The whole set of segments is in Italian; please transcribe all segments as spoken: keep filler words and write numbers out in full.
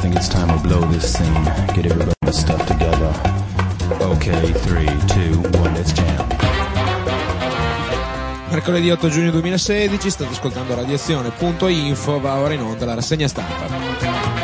think it's time we blow this scene. Get everybody's stuff together. Okay, three, two, one, let's jam. Mercoledì otto giugno duemilasedici, state ascoltando radiazione punto info, va ora in onda la rassegna stampa.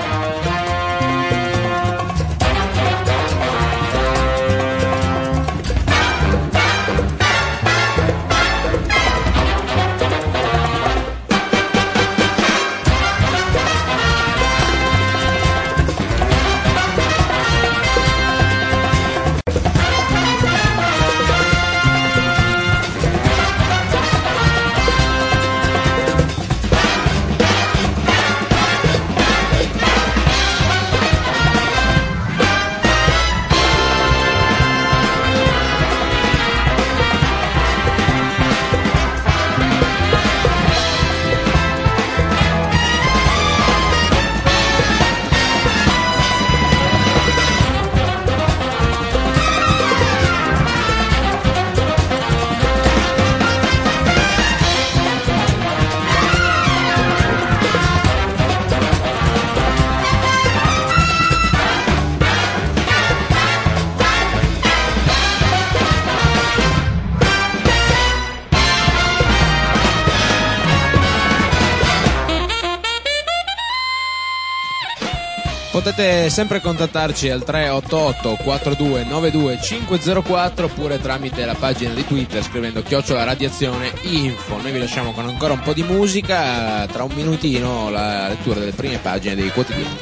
Potete sempre contattarci al tre otto otto quattro due nove due cinque zero quattro oppure tramite la pagina di Twitter scrivendo chiocciola radiazione info. Noi vi lasciamo con ancora un po' di musica, tra un minutino la lettura delle prime pagine dei quotidiani.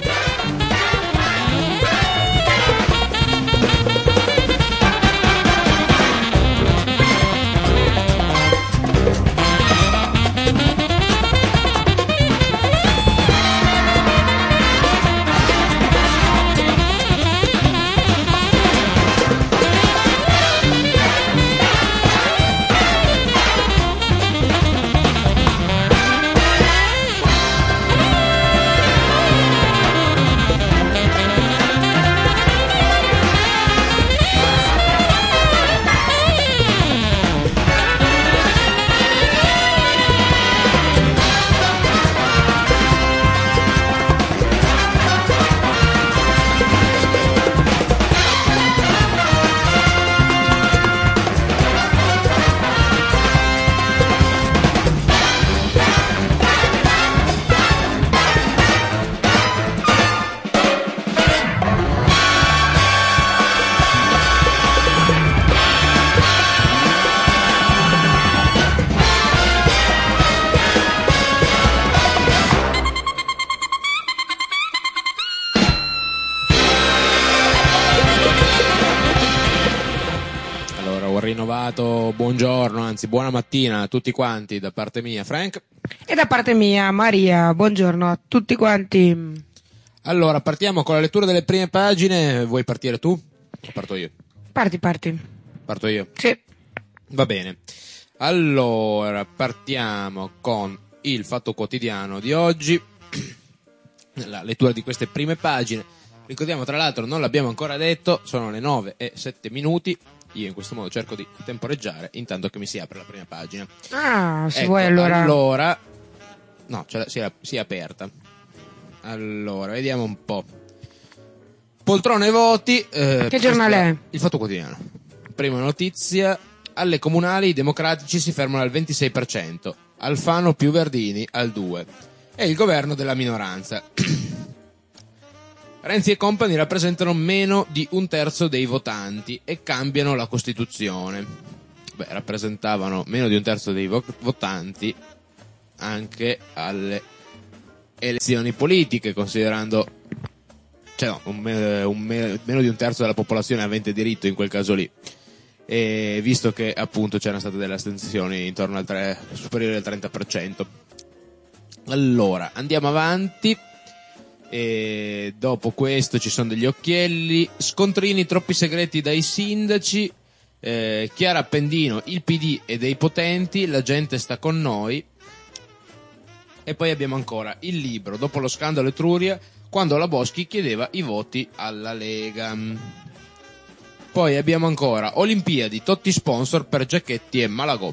Buongiorno, anzi buona mattina a tutti quanti da parte mia, Frank. E da parte mia, Maria. Buongiorno a tutti quanti. Allora, partiamo con la lettura delle prime pagine. Vuoi partire tu? O parto io? Parti, parti. Parto io? Sì. Va bene. Allora, partiamo con il Fatto Quotidiano di oggi. La lettura di queste prime pagine. Ricordiamo, tra l'altro, non l'abbiamo ancora detto, sono le nove e sette minuti. Io in questo modo cerco di temporeggiare intanto che mi si apre la prima pagina. Ah, se ecco, vuoi allora. Allora, no, ce la, si, è, si è aperta. Allora, vediamo un po'. Poltrone e voti. Eh, che giornale è? Il Fatto Quotidiano. Prima notizia: alle comunali i democratici si fermano al ventisei per cento, Alfano più Verdini al due per cento. E il governo della minoranza. Renzi e compagni rappresentano meno di un terzo dei votanti e cambiano la Costituzione. Beh, rappresentavano meno di un terzo dei vo- votanti anche alle elezioni politiche, considerando, cioè no, un, un, meno di un terzo della popolazione avente diritto in quel caso lì. E visto che appunto c'erano state delle astensioni intorno al tre, superiore al trenta per cento. Allora, andiamo avanti. E dopo questo ci sono degli occhielli, scontrini troppi segreti dai sindaci, eh, Chiara Appendino, il P D e dei potenti, la gente sta con noi. E poi abbiamo ancora il Libro, dopo lo scandalo Etruria, quando la Boschi chiedeva i voti alla Lega. Poi abbiamo ancora Olimpiadi, Totti sponsor per Giacchetti e Malagò.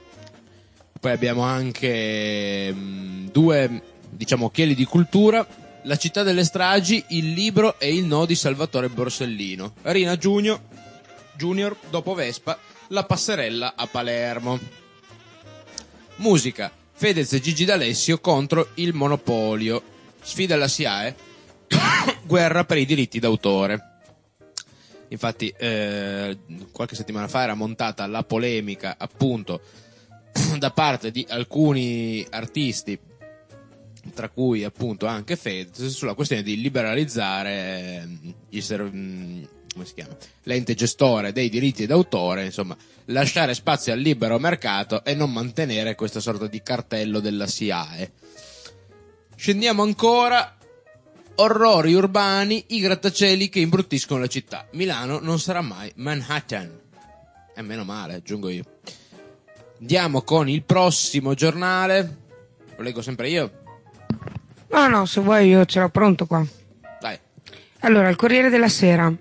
Poi abbiamo anche mh, due, diciamo, occhielli di cultura. La città delle stragi, il libro e il no di Salvatore Borsellino. Rina Junior, Junior dopo Vespa, la passerella a Palermo. Musica, Fedez e Gigi D'Alessio contro il monopolio. Sfida alla SIAE, guerra per i diritti d'autore. Infatti eh, qualche settimana fa era montata la polemica appunto da parte di alcuni artisti, tra cui appunto anche Fedez, sulla questione di liberalizzare il serv- come si chiama? l'ente gestore dei diritti d'autore, insomma lasciare spazio al libero mercato e non mantenere questa sorta di cartello della SIAE. Scendiamo ancora. Orrori urbani, i grattacieli che imbruttiscono la città. Milano non sarà mai Manhattan. E meno male, aggiungo io. Andiamo con il prossimo giornale. Lo leggo sempre io? No, no, se vuoi io ce l'ho pronto qua. Dai. Allora, il Corriere della Sera.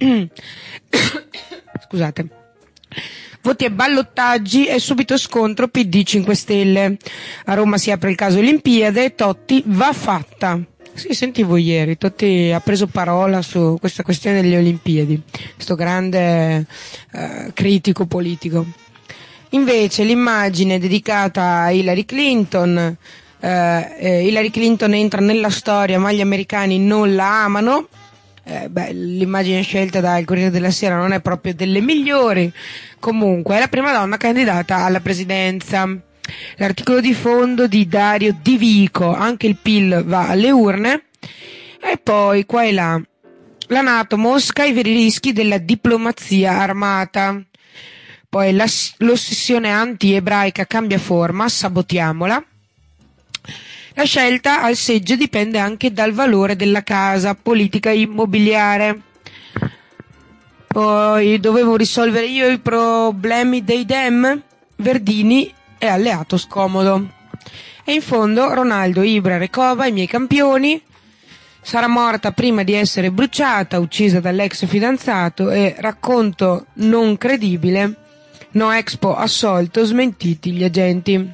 Scusate. Voti e ballottaggi e subito scontro P D cinque Stelle. A Roma si apre il caso Olimpiade, Totti va fatta. Sì, sentivo ieri, Totti ha preso parola su questa questione delle Olimpiadi, questo grande eh, critico politico. Invece l'immagine dedicata a Hillary Clinton, eh, eh, Hillary Clinton entra nella storia ma gli americani non la amano. Eh, beh, l'immagine scelta dal Corriere della Sera non è proprio delle migliori. Comunque è la prima donna candidata alla presidenza. L'articolo di fondo di Dario Di Vico, anche il P I L va alle urne. E poi qua e là la NATO, Mosca, i veri rischi della diplomazia armata. Poi la, l'ossessione anti-ebraica cambia forma, sabotiamola. La scelta al seggio dipende anche dal valore della casa, politica immobiliare. Poi dovevo risolvere io i problemi dei Dem, Verdini è alleato scomodo. E in fondo Ronaldo, Ibra, Recova, i miei campioni. Sarà morta prima di essere bruciata, uccisa dall'ex fidanzato e racconto non credibile. No Expo assolto, smentiti gli agenti.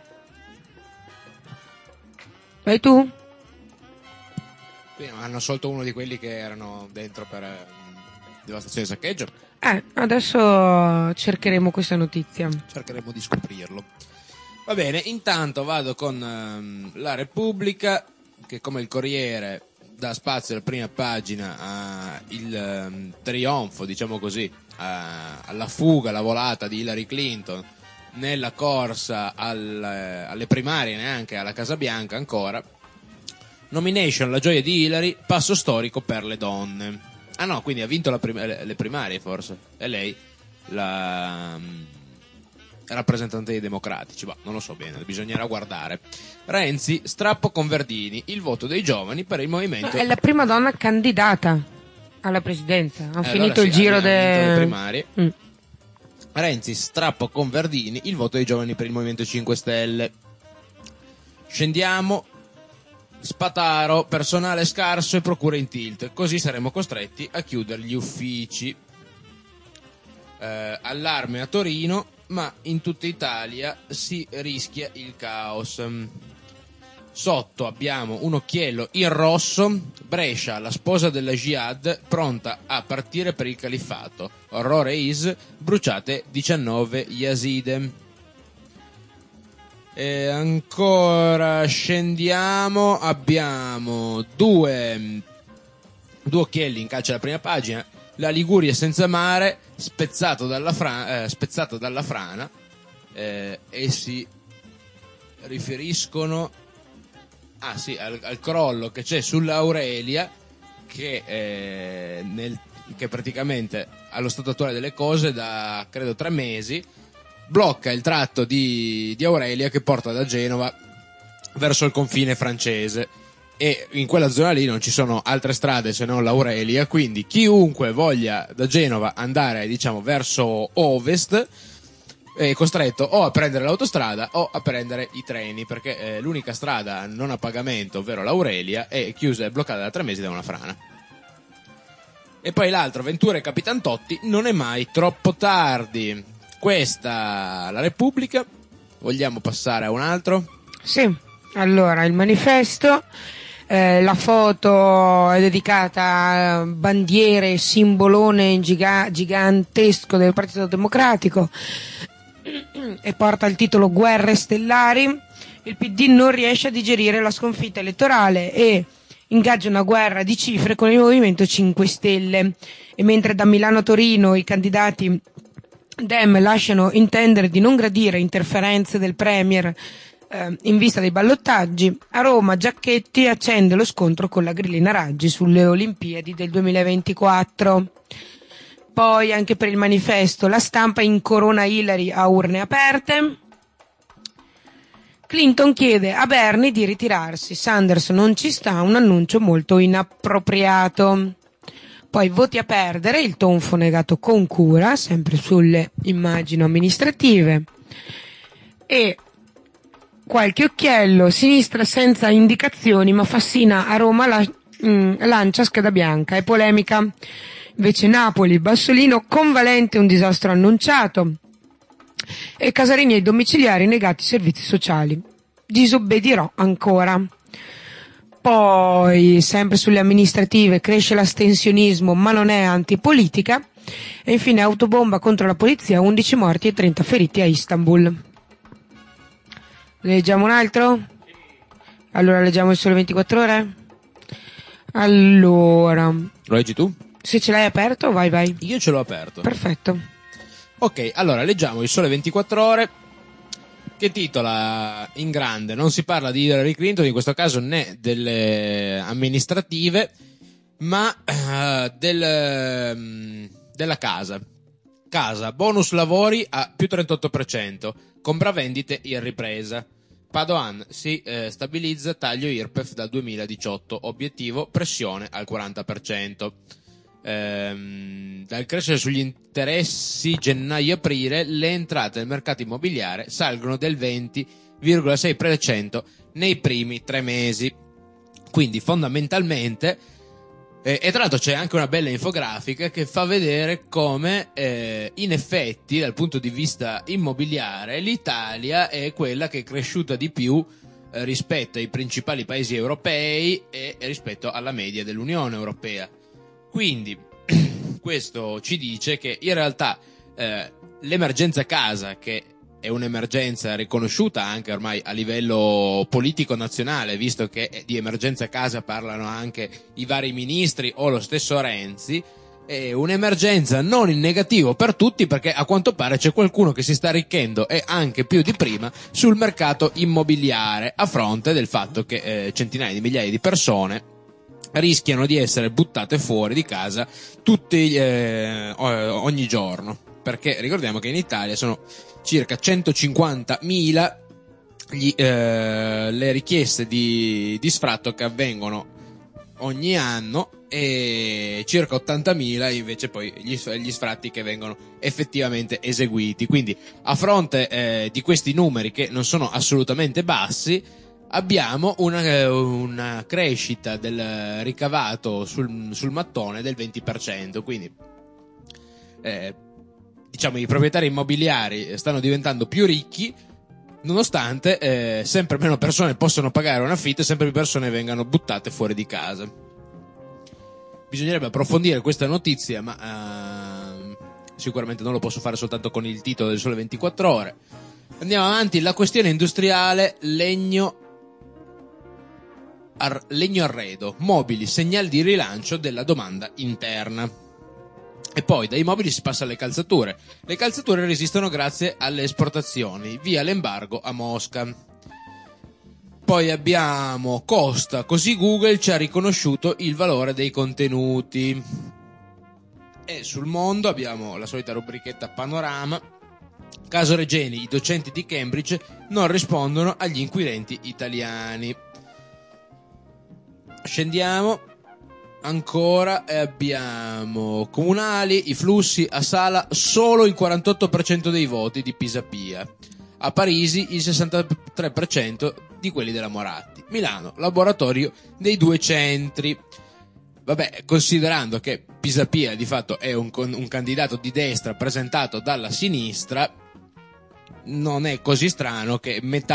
Vai tu? Quindi hanno assolto uno di quelli che erano dentro per eh, devastazione e saccheggio. Eh, adesso cercheremo questa notizia. Cercheremo di scoprirlo. Va bene, intanto vado con um, La Repubblica, che come il Corriere dà spazio alla prima pagina al um, trionfo, diciamo così, a, alla fuga, alla volata di Hillary Clinton nella corsa al, alle primarie, neanche alla Casa Bianca ancora. Nomination, la gioia di Hillary, passo storico per le donne. Ah no, quindi ha vinto la prim- le primarie forse, è lei la um, rappresentante dei democratici, ma non lo so bene, bisognerà guardare. Renzi, strappo con Verdini, il voto dei giovani per il movimento. È la prima donna candidata alla presidenza. Ha eh, finito allora il sì, giro delle de... primarie. Mm. Renzi, strappo con Verdini, il voto dei giovani per il Movimento cinque Stelle. Scendiamo. Spataro, personale scarso e procure in tilt, così saremo costretti a chiudere gli uffici. Eh, allarme a Torino, ma in tutta Italia si rischia il caos. Sotto abbiamo un occhiello in rosso. Brescia, la sposa della Jihad, pronta a partire per il califfato. Orrore is, bruciate diciannove Yazide. E ancora scendiamo, abbiamo due, due occhielli in calcio alla prima pagina. La Liguria senza mare, spezzato dalla, fra, eh, spezzato dalla frana, eh, e si riferiscono ah, sì, al, al crollo che c'è sull'Aurelia, che, eh, nel, che praticamente allo stato attuale delle cose da credo tre mesi blocca il tratto di, di Aurelia che porta da Genova verso il confine francese, e in quella zona lì non ci sono altre strade se non l'Aurelia, quindi chiunque voglia da Genova andare, diciamo, verso ovest è costretto o a prendere l'autostrada o a prendere i treni, perché eh, l'unica strada non a pagamento, ovvero l'Aurelia, è chiusa e bloccata da tre mesi da una frana. E poi l'altro, Ventura e Capitan Totti, non è mai troppo tardi. Questa La Repubblica. Vogliamo passare a un altro? Sì, allora il manifesto. Eh, la foto è dedicata a bandiere, simbolone giga- gigantesco del Partito Democratico e porta il titolo Guerre stellari. Il P D non riesce a digerire la sconfitta elettorale e ingaggia una guerra di cifre con il Movimento cinque Stelle. E mentre da Milano a Torino i candidati Dem lasciano intendere di non gradire interferenze del Premier eh, in vista dei ballottaggi, a Roma Giacchetti accende lo scontro con la grillina Raggi sulle Olimpiadi del duemilaventiquattro. Poi anche per il Manifesto La Stampa incorona Hillary a urne aperte. Clinton chiede a Bernie di ritirarsi, Sanders non ci sta, un annuncio molto inappropriato. Poi voti a perdere, il tonfo negato con cura, sempre sulle immagini amministrative. E qualche occhiello, sinistra senza indicazioni, ma Fassina a Roma la, mh, lancia scheda bianca e polemica. Invece Napoli, Bassolino, convalente un disastro annunciato. E Casarini ai domiciliari negati servizi sociali. Disobbedirò ancora. Poi, sempre sulle amministrative, cresce l'astensionismo ma non è antipolitica. E infine autobomba contro la polizia, undici morti e trenta feriti a Istanbul. Leggiamo un altro? Allora leggiamo il Sole ventiquattro Ore? Allora... Lo leggi tu? Se ce l'hai aperto, vai vai. Io ce l'ho aperto. Perfetto. Ok, allora leggiamo il Sole ventiquattro Ore, che titola in grande: non si parla di Hillary Clinton, in questo caso né delle amministrative, ma uh, del, um, della casa. Casa, bonus lavori a più trentotto per cento, compravendite in ripresa. Padoan si eh, stabilizza taglio I R P E F dal duemiladiciotto, obiettivo pressione al quaranta per cento. Ehm, dal crescere sugli interessi gennaio-aprile, le entrate del mercato immobiliare salgono del venti virgola sei per cento nei primi tre mesi. Quindi fondamentalmente, eh, e tra l'altro c'è anche una bella infografica che fa vedere come eh, in effetti dal punto di vista immobiliare l'Italia è quella che è cresciuta di più eh, rispetto ai principali paesi europei e rispetto alla media dell'Unione Europea. Quindi questo ci dice che in realtà eh, l'emergenza casa, che è un'emergenza riconosciuta anche ormai a livello politico nazionale, visto che di emergenza casa parlano anche i vari ministri o lo stesso Renzi, è un'emergenza non in negativo per tutti, perché a quanto pare c'è qualcuno che si sta arricchendo e anche più di prima sul mercato immobiliare, a fronte del fatto che eh, centinaia di migliaia di persone rischiano di essere buttate fuori di casa tutti eh, ogni giorno, perché ricordiamo che in Italia sono circa centocinquantamila gli, eh, le richieste di, di sfratto che avvengono ogni anno e circa ottantamila invece poi gli, gli sfratti che vengono effettivamente eseguiti. Quindi a fronte eh, di questi numeri, che non sono assolutamente bassi, abbiamo una, una crescita del ricavato sul, sul mattone del venti per cento, quindi eh, diciamo i proprietari immobiliari stanno diventando più ricchi, nonostante eh, sempre meno persone possono pagare un affitto e sempre più persone vengano buttate fuori di casa. Bisognerebbe approfondire questa notizia, ma eh, sicuramente non lo posso fare soltanto con il titolo del Sole ventiquattro Ore. Andiamo avanti. La questione industriale, legno Ar- legno arredo, mobili, segnali di rilancio della domanda interna. E poi dai mobili si passa alle calzature. Le calzature resistono grazie alle esportazioni, via l'embargo a Mosca. Poi abbiamo Costa, così Google ci ha riconosciuto il valore dei contenuti. E sul mondo abbiamo la solita rubrichetta Panorama. Caso Regeni, i docenti di Cambridge non rispondono agli inquirenti italiani. Scendiamo ancora e abbiamo comunali, i flussi a Sala, solo il quarantotto per cento dei voti di Pisapia, a Parisi il sessantatré per cento di quelli della Moratti, Milano laboratorio dei due centri. Vabbè, considerando che Pisapia di fatto è un, un candidato di destra presentato dalla sinistra, non è così strano che metà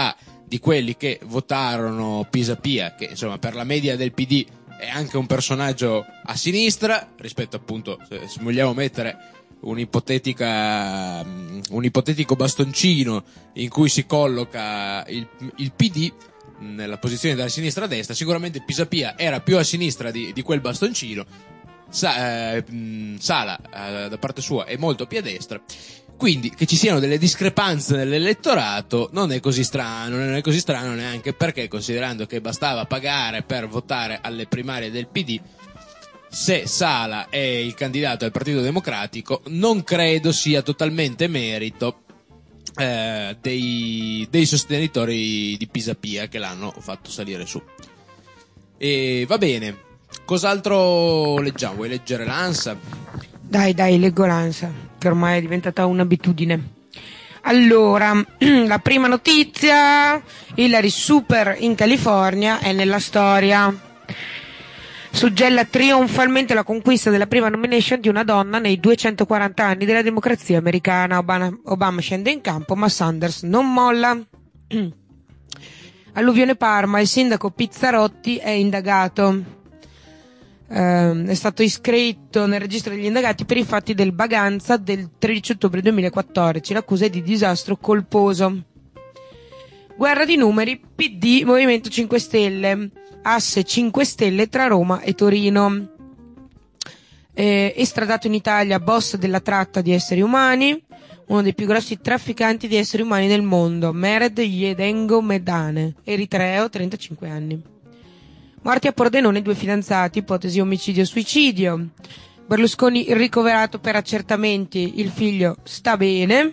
di quelli che votarono Pisapia, che insomma per la media del P D è anche un personaggio a sinistra, rispetto appunto, se vogliamo mettere un'ipotetica, un ipotetico bastoncino in cui si colloca il, il P D nella posizione dalla sinistra a destra, sicuramente Pisapia era più a sinistra di, di quel bastoncino. Sa, eh, Sala eh, da parte sua è molto più a destra, quindi che ci siano delle discrepanze nell'elettorato non è così strano, non è così strano neanche perché, considerando che bastava pagare per votare alle primarie del P D, se Sala è il candidato del Partito Democratico non credo sia totalmente merito eh, dei, dei sostenitori di Pisapia che l'hanno fatto salire su. E va bene. Cos'altro leggiamo? Vuoi leggere l'ANSA? Dai, dai, leggo l'ANSA, che ormai è diventata un'abitudine. Allora, la prima notizia: Hillary super in California è nella storia. Suggella trionfalmente la conquista della prima nomination di una donna nei duecentoquaranta anni della democrazia americana. Obama, Obama scende in campo, ma Sanders non molla. Alluvione Parma, il sindaco Pizzarotti è indagato. Uh, è stato iscritto nel registro degli indagati per i fatti del Baganza del tredici ottobre duemilaquattordici. L'accusa è di disastro colposo. Guerra di numeri, P D, Movimento cinque Stelle, asse cinque Stelle tra Roma e Torino. Eh, estradato in Italia, boss della tratta di esseri umani, uno dei più grossi trafficanti di esseri umani del mondo, Mered Yedengo Medane, eritreo, trentacinque anni. Morti a Pordenone due fidanzati, ipotesi omicidio-suicidio. Berlusconi ricoverato per accertamenti, il figlio sta bene.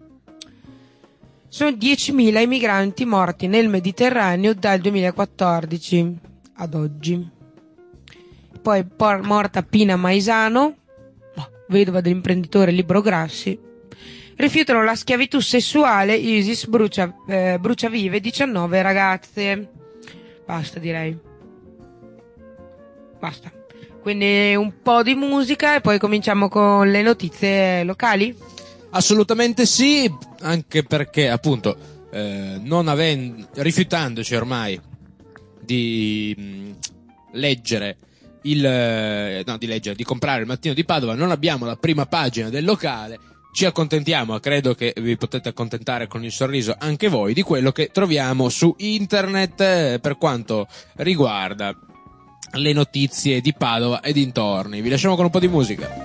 Sono diecimila i migranti morti nel Mediterraneo dal duemilaquattordici ad oggi. Poi por- morta Pina Maisano, vedova dell'imprenditore Libero Grassi. Rifiutano la schiavitù sessuale, ISIS brucia, eh, brucia vive diciannove ragazze. Basta, direi. Basta. Quindi un po' di musica e poi cominciamo con le notizie locali? Assolutamente sì, anche perché appunto eh, non avendo, rifiutandoci ormai di mh, leggere il eh, no di leggere di comprare il Mattino di Padova, non abbiamo la prima pagina del locale. Ci accontentiamo, credo che vi potete accontentare con il sorriso anche voi, di quello che troviamo su internet eh, per quanto riguarda le notizie di Padova e dintorni. Vi lasciamo con un po' di musica.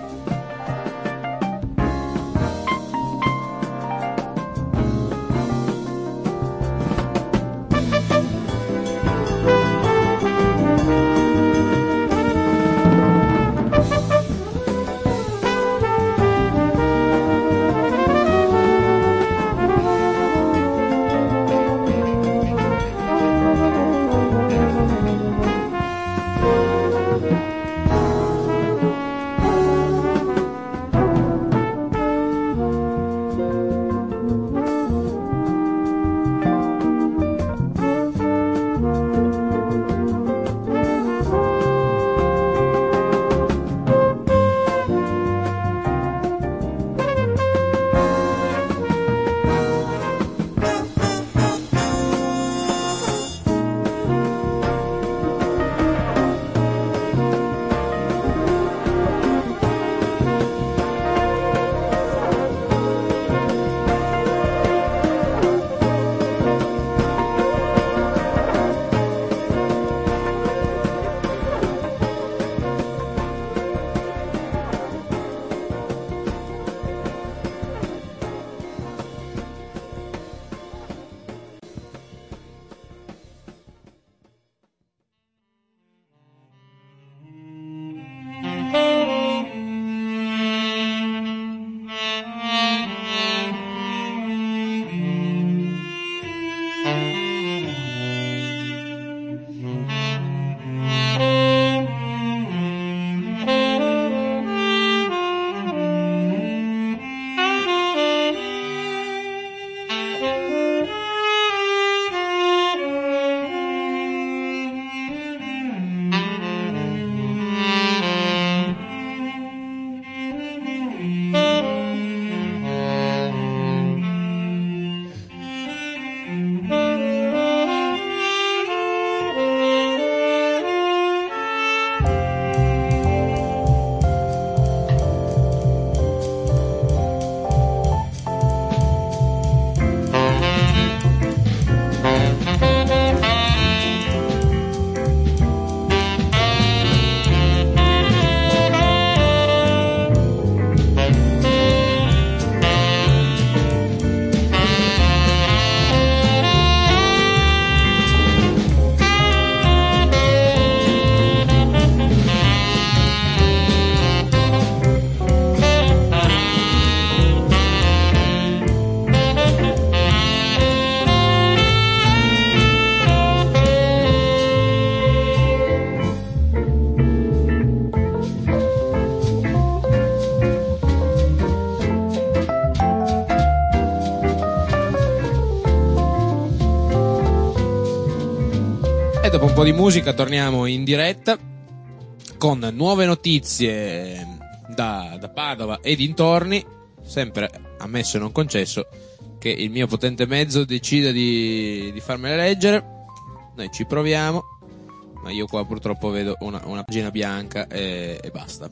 E dopo un po' di musica torniamo in diretta con nuove notizie da, da Padova e dintorni, sempre ammesso e non concesso che il mio potente mezzo decida di, di farmele leggere. Noi ci proviamo, ma io qua purtroppo vedo una, una pagina bianca e, e basta.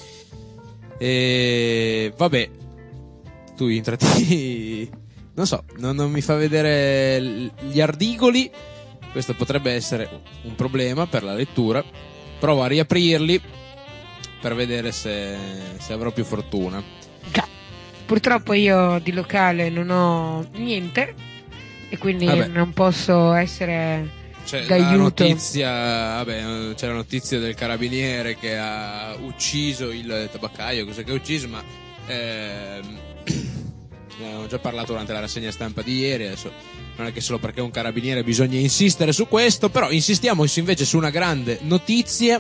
E vabbè, tu intrati, non so, non, non mi fa vedere gli articoli. Questo potrebbe essere un problema per la lettura. Provo a riaprirli per vedere se, se avrò più fortuna. Già. Purtroppo io di locale non ho niente e quindi Vabbè. non posso essere C'è d'aiuto. la notizia, vabbè, c'è la notizia del carabiniere che ha ucciso il tabaccaio, cosa che ha ucciso, ma ehm, ne avevo già parlato durante la rassegna stampa di ieri. Adesso non è che solo perché è un carabiniere bisogna insistere su questo, però insistiamo invece su una grande notizia.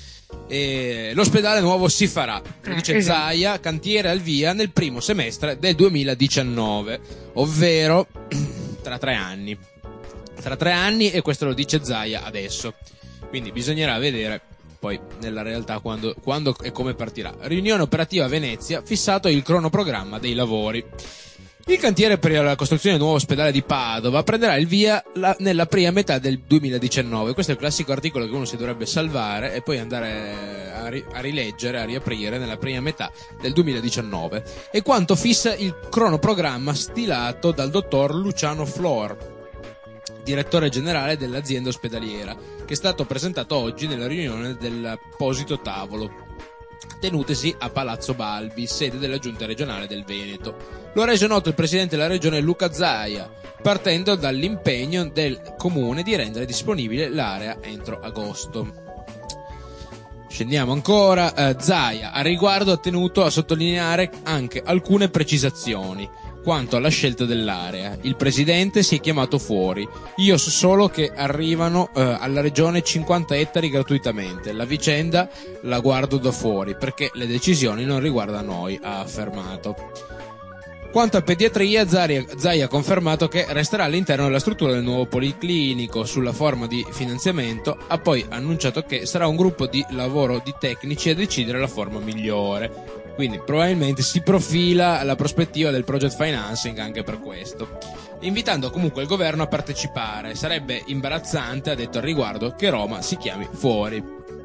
E l'ospedale nuovo si farà, lo dice Ah, esatto. Zaia, cantiere al via nel primo semestre del duemiladiciannove, ovvero tra tre anni. Tra tre anni, e questo lo dice Zaia adesso. Quindi bisognerà vedere poi nella realtà quando, quando e come partirà. Riunione operativa a Venezia, fissato il cronoprogramma dei lavori. Il cantiere per la costruzione del nuovo ospedale di Padova prenderà il via la, nella prima metà del duemiladiciannove. Questo è il classico articolo che uno si dovrebbe salvare e poi andare a, ri, a rileggere, a riaprire nella prima metà del duemiladiciannove. E quanto fissa il cronoprogramma stilato dal dottor Luciano Flor, direttore generale dell'azienda ospedaliera, che è stato presentato oggi nella riunione dell'apposito tavolo tenutesi a Palazzo Balbi, sede della giunta regionale del Veneto. Lo ha reso noto il presidente della regione Luca Zaia, partendo dall'impegno del comune di rendere disponibile l'area entro agosto. Scendiamo ancora. eh, Zaia a riguardo ha tenuto a sottolineare anche alcune precisazioni quanto alla scelta dell'area. Il presidente si è chiamato fuori. Io so solo che arrivano eh, alla regione cinquanta ettari gratuitamente. La vicenda la guardo da fuori perché le decisioni non riguardano noi, ha affermato. Quanto a pediatria, Zaia ha confermato che resterà all'interno della struttura del nuovo policlinico. Sulla forma di finanziamento ha poi annunciato che sarà un gruppo di lavoro di tecnici a decidere la forma migliore. Quindi probabilmente si profila la prospettiva del project financing anche per questo, invitando comunque il governo a partecipare. Sarebbe imbarazzante, ha detto al riguardo, che Roma si chiami fuori.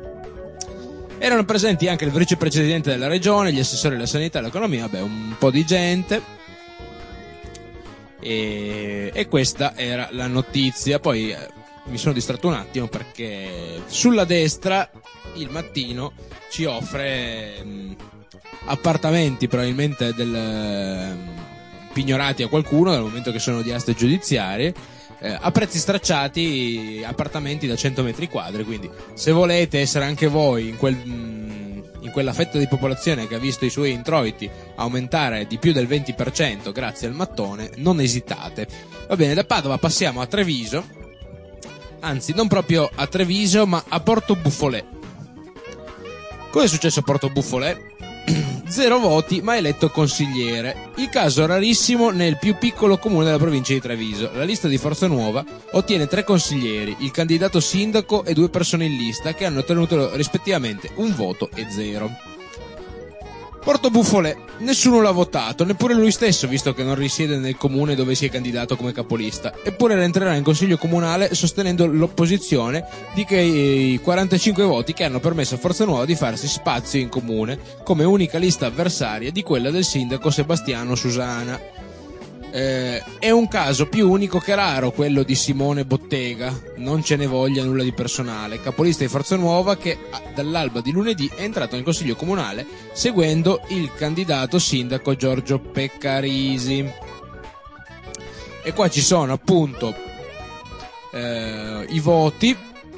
Erano presenti anche il vicepresidente della regione, gli assessori della sanità e dell'economia, vabbè, un po' di gente. E, e questa era la notizia. Poi eh, mi sono distratto un attimo perché sulla destra il mattino ci offre mh, appartamenti probabilmente del, eh, pignorati a qualcuno dal momento che sono di aste giudiziarie, eh, a prezzi stracciati, appartamenti da cento metri quadri. Quindi se volete essere anche voi in quel mh, in quella fetta di popolazione che ha visto i suoi introiti aumentare di più del venti per cento grazie al mattone, non esitate. Va bene, da Padova passiamo a Treviso, anzi non proprio a Treviso ma a Porto Buffolè. Cosa è successo a Porto Buffolè? Zero voti ma eletto consigliere. Il caso rarissimo nel più piccolo comune della provincia di Treviso. La lista di Forza Nuova ottiene tre consiglieri, il candidato sindaco e due persone in lista che hanno ottenuto rispettivamente un voto e zero. Porto Buffolè, nessuno l'ha votato, neppure lui stesso, visto che non risiede nel comune dove si è candidato come capolista. Eppure rientrerà in consiglio comunale sostenendo l'opposizione di quei quarantacinque voti che hanno permesso a Forza Nuova di farsi spazio in comune come unica lista avversaria di quella del sindaco Sebastiano Susana. Eh, è un caso più unico che raro quello di Simone Bottega, non ce ne voglia nulla di personale, capolista di Forza Nuova che dall'alba di lunedì è entrato nel consiglio comunale seguendo il candidato sindaco Giorgio Peccarisi. E qua ci sono appunto eh, i voti.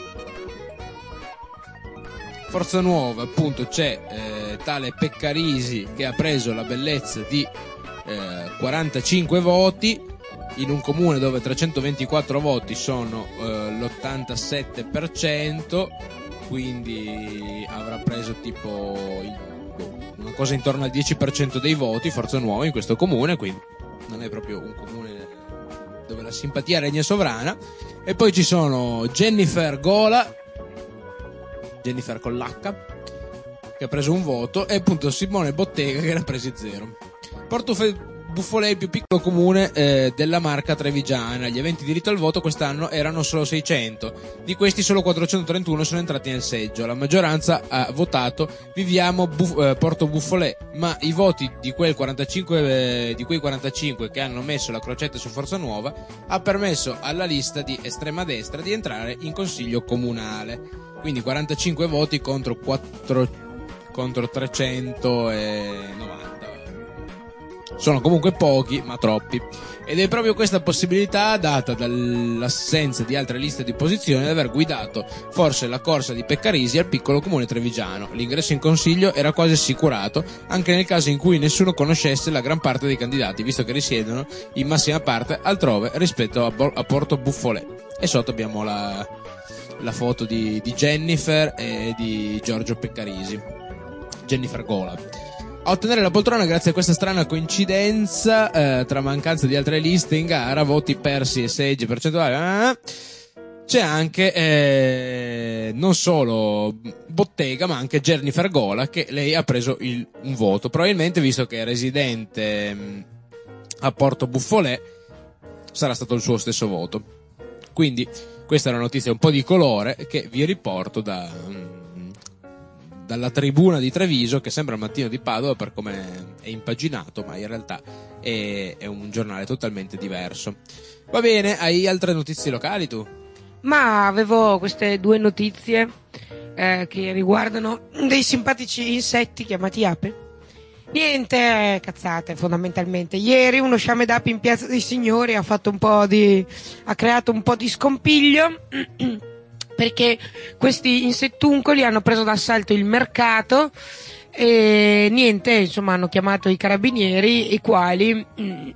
Forza Nuova, appunto, c'è eh, tale Peccarisi che ha preso la bellezza di Eh, quarantacinque voti in un comune dove trecentoventiquattro voti sono eh, l'ottantasette per cento, quindi avrà preso tipo il, boh, una cosa intorno al dieci per cento dei voti Forza Nuova in questo comune, quindi non è proprio un comune dove la simpatia regna sovrana, e poi ci sono Jennifer Gola, Jennifer con l'H, che ha preso un voto, e appunto Simone Bottega, che ne ha presi zero. Porto Buffolè, il più piccolo comune eh, della Marca trevigiana. Gli aventi diritto al voto quest'anno erano solo seicento, di questi solo quattrocentotrentuno sono entrati nel seggio. La maggioranza ha votato Viviamo Buf- eh, Porto Buffolè, ma i voti di, quel quarantacinque, eh, di quei quarantacinque che hanno messo la crocetta su Forza Nuova ha permesso alla lista di estrema destra di entrare in consiglio comunale. Quindi quarantacinque voti contro, quattro, contro trecentonovanta. Sono comunque pochi, ma troppi. Ed è proprio questa possibilità, data dall'assenza di altre liste di opposizione, di aver guidato forse la corsa di Peccarisi al piccolo comune trevigiano. L'ingresso in consiglio era quasi assicurato, anche nel caso in cui nessuno conoscesse la gran parte dei candidati, visto che risiedono in massima parte altrove rispetto a, Bo- a Porto Buffolè. E sotto abbiamo la, la foto di, di Jennifer e di Giorgio Peccarisi. Jennifer Gola. A ottenere la poltrona, grazie a questa strana coincidenza, eh, tra mancanza di altre liste in gara, voti persi e seggi percentuali, eh, c'è anche eh, non solo Bottega, ma anche Jennifer Gola, che lei ha preso il, un voto. Probabilmente, visto che è residente mh, a Porto Buffolè, sarà stato il suo stesso voto. Quindi questa è una notizia un po' di colore che vi riporto da... Mh, dalla tribuna di Treviso, che sembra il Mattino di Padova per come è impaginato, ma in realtà è, è un giornale totalmente diverso. Va bene, hai altre notizie locali tu? Ma avevo queste due notizie eh, che riguardano dei simpatici insetti chiamati ape. Niente, cazzate fondamentalmente. Ieri uno sciame d'api in Piazza dei Signori ha fatto un po' di ha creato un po' di scompiglio perché questi insettuncoli hanno preso d'assalto il mercato e niente, insomma hanno chiamato i carabinieri, i quali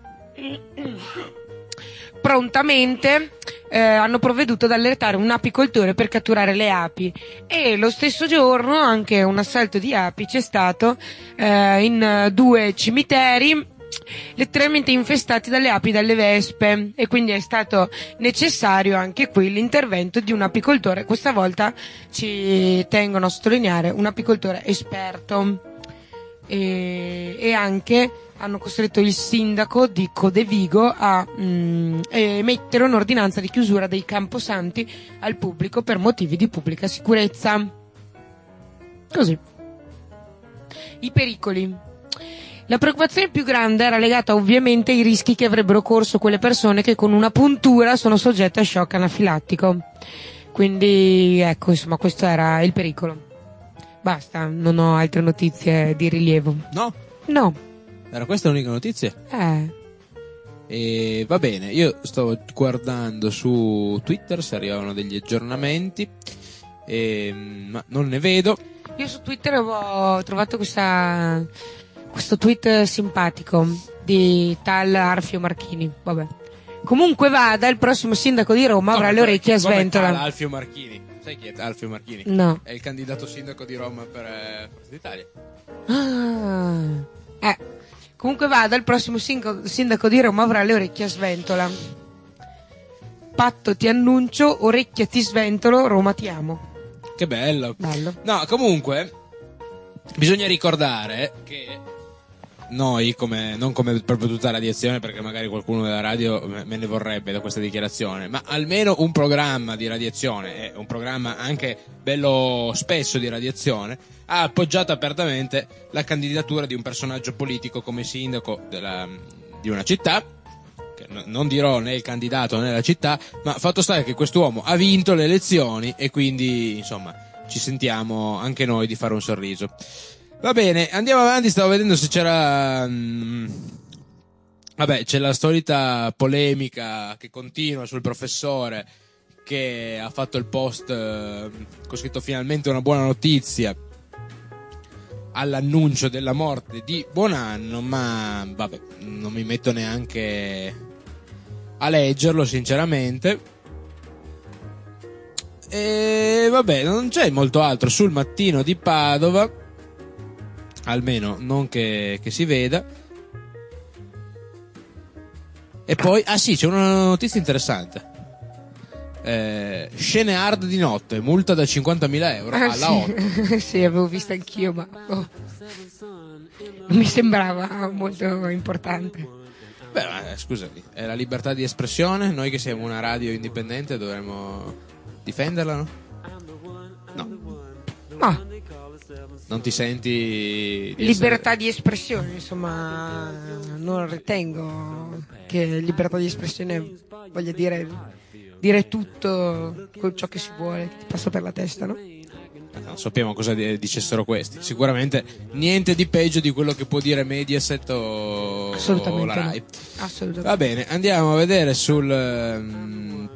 prontamente eh, hanno provveduto ad allertare un apicoltore per catturare le api, e lo stesso giorno anche un assalto di api c'è stato eh, in due cimiteri letteralmente infestati dalle api e dalle vespe, e quindi è stato necessario anche qui l'intervento di un apicoltore, questa volta ci tengono a sottolineare un apicoltore esperto, e, e anche hanno costretto il sindaco di Codevigo a mh, emettere un'ordinanza di chiusura dei camposanti al pubblico per motivi di pubblica sicurezza. Così. I pericoli. La preoccupazione più grande era legata ovviamente ai rischi che avrebbero corso quelle persone che con una puntura sono soggette a shock anafilattico. Quindi ecco, insomma, questo era il pericolo. Basta, non ho altre notizie di rilievo. No? No. Era questa l'unica notizia? Eh. E va bene, io sto guardando su Twitter se arrivavano degli aggiornamenti, e, ma non ne vedo. Io su Twitter ho trovato questa... questo tweet simpatico di tal Alfio Marchini. Vabbè. Comunque vada, il prossimo sindaco di Roma avrà le orecchie a sventola. Come Alfio Marchini? Sai chi è Alfio Marchini? No. È il candidato sindaco di Roma per eh, Forza d'Italia. Ah. Eh. Comunque vada, il prossimo sindaco di Roma avrà le orecchie a sventola. Patto ti annuncio, orecchie ti sventolo, Roma ti amo. Che bello. Bello. No, comunque bisogna ricordare che noi, come non come proprio tutta radiazione, perché magari qualcuno della radio me ne vorrebbe da questa dichiarazione, ma almeno un programma di radiazione, e un programma anche bello spesso di radiazione, ha appoggiato apertamente la candidatura di un personaggio politico come sindaco della, di una città, che n- non dirò né il candidato né la città, ma fatto sta che quest'uomo ha vinto le elezioni e quindi insomma ci sentiamo anche noi di fare un sorriso. Va bene, andiamo avanti. Stavo vedendo se c'era mh, vabbè, c'è la solita polemica che continua sul professore che ha fatto il post eh, con scritto finalmente una buona notizia all'annuncio della morte di Buonanno, ma vabbè, non mi metto neanche a leggerlo sinceramente. E vabbè, non c'è molto altro sul Mattino di Padova, almeno non che, che si veda. E poi, ah sì, c'è una notizia interessante. Eh, scene hard di notte, multa da cinquantamila euro Ah, alla sì. otto. Sì, avevo visto anch'io, ma oh, non mi sembrava molto importante. Beh, ma, eh, scusami, è la libertà di espressione, noi che siamo una radio indipendente dovremmo difenderla, no? No, Ma non ti senti di libertà essere... di espressione, insomma, non ritengo che libertà di espressione voglia dire dire tutto con ciò che si vuole, che ti passa per la testa, no? Non sappiamo cosa di- dicessero questi. Sicuramente niente di peggio di quello che può dire Mediaset o, o Assolutamente la Rai. no. Assolutamente. Va bene, andiamo a vedere sul ehm,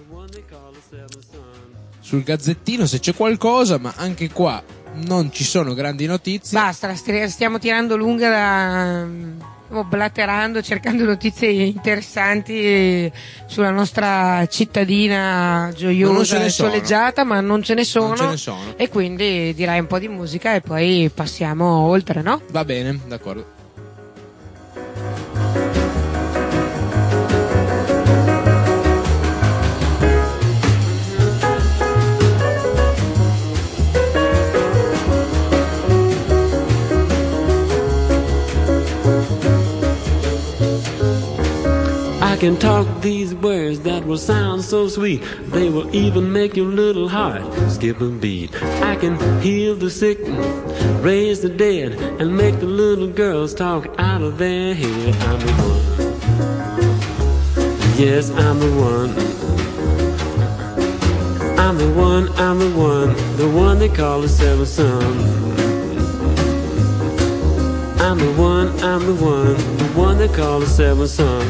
sul Gazzettino se c'è qualcosa, ma anche qua non ci sono grandi notizie. Basta, st- stiamo tirando lunga da stiamo blaterando, cercando notizie interessanti sulla nostra cittadina Ma non ce gioiosa ne e sono. soleggiata, ma non ce ne sono. Non ce ne sono. E quindi direi un po' di musica e poi passiamo oltre, no? Va bene, d'accordo. I can talk these words that will sound so sweet. They will even make your little heart skip a beat. I can heal the sick, raise the dead, and make the little girls talk out of their head. I'm the one. Yes, I'm the one. I'm the one, I'm the one, the one they call the seventh son. I'm the one, I'm the one, the one they call the seventh son.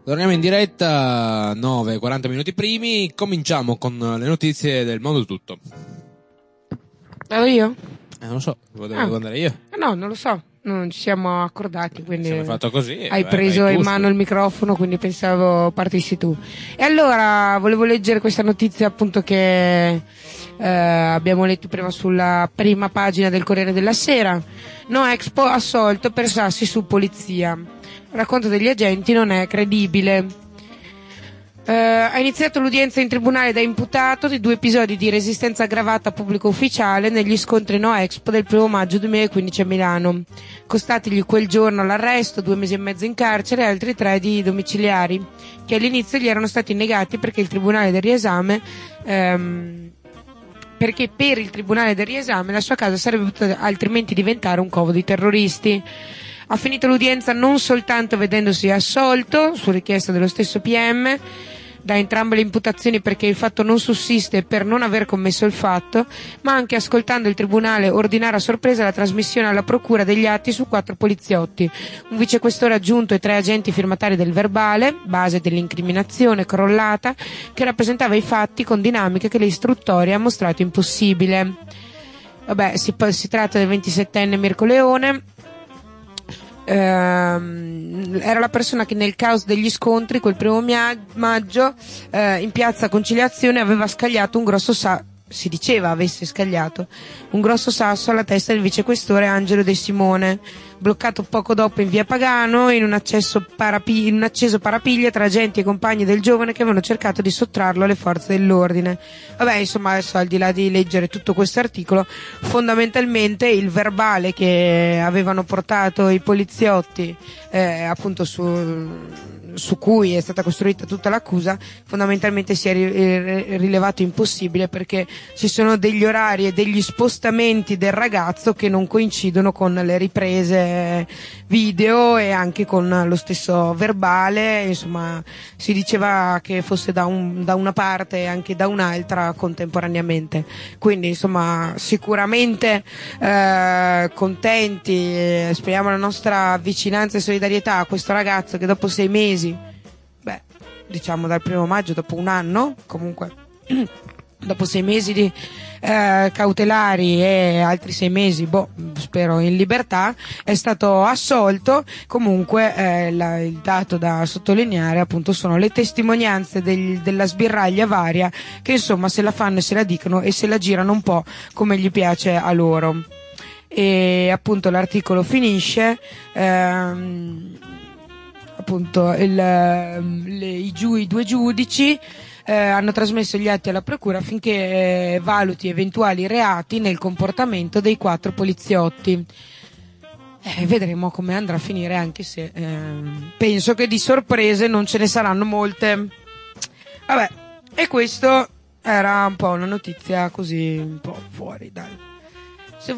Torniamo in diretta nove quaranta minuti primi. Cominciamo con le notizie del mondo tutto. Vado io? Eh, non lo so, devo Ah. andare io. No, non lo so. Non ci siamo accordati, quindi Siamo fatto così. hai beh, preso vai in tu, mano il microfono, quindi pensavo partissi tu. E allora volevo leggere questa notizia appunto che eh, abbiamo letto prima sulla prima pagina del Corriere della Sera. No Expo assolto per sassi su polizia. Il racconto degli agenti non è credibile. Uh, ha iniziato l'udienza in tribunale da imputato di due episodi di resistenza aggravata a pubblico ufficiale negli scontri No Expo del primo maggio duemilaquindici a Milano. Costatigli quel giorno l'arresto, due mesi e mezzo in carcere e altri tre di domiciliari, che all'inizio gli erano stati negati perché il tribunale del riesame um, perché per il tribunale del riesame la sua casa sarebbe potuta altrimenti diventare un covo di terroristi. Ha finito l'udienza non soltanto vedendosi assolto su richiesta dello stesso P M da entrambe le imputazioni perché il fatto non sussiste per non aver commesso il fatto, ma anche ascoltando il tribunale ordinare a sorpresa la trasmissione alla procura degli atti su quattro poliziotti, un vicequestore aggiunto e tre agenti firmatari del verbale, base dell'incriminazione crollata, che rappresentava i fatti con dinamiche che l'istruttoria ha mostrato impossibile. Vabbè, si, si tratta del ventisettenne Mirko Leone. Uh, era la persona che nel caos degli scontri quel primo mia- maggio uh, in piazza Conciliazione aveva scagliato un grosso sa- si diceva avesse scagliato un grosso sasso alla testa del vicequestore Angelo De Simone, bloccato poco dopo in via Pagano in un, accesso parapi- in un acceso parapiglia tra agenti e compagni del giovane che avevano cercato di sottrarlo alle forze dell'ordine. Vabbè, insomma, adesso al di là di leggere tutto questo articolo, fondamentalmente il verbale che avevano portato i poliziotti eh, appunto su su cui è stata costruita tutta l'accusa, fondamentalmente si è ri- rilevato impossibile perché ci sono degli orari e degli spostamenti del ragazzo che non coincidono con le riprese video e anche con lo stesso verbale. Insomma, si diceva che fosse da, un, da una parte e anche da un'altra contemporaneamente, quindi insomma sicuramente eh, contenti, esprimiamo la nostra vicinanza e solidarietà a questo ragazzo che dopo sei mesi, beh, diciamo dal primo maggio, dopo un anno, comunque, dopo sei mesi di eh, cautelari e altri sei mesi, boh, spero in libertà, è stato assolto. Comunque eh, la, il dato da sottolineare appunto sono le testimonianze del, della sbirraglia varia, che insomma se la fanno e se la dicono e se la girano un po' come gli piace a loro. E appunto l'articolo finisce ehm, appunto il, le, i, giu, i due giudici eh, hanno trasmesso gli atti alla procura affinché eh, valuti eventuali reati nel comportamento dei quattro poliziotti. Eh, vedremo come andrà a finire, anche se eh, penso che di sorprese non ce ne saranno molte. Vabbè, e questo era un po' una notizia così un po' fuori dal... Se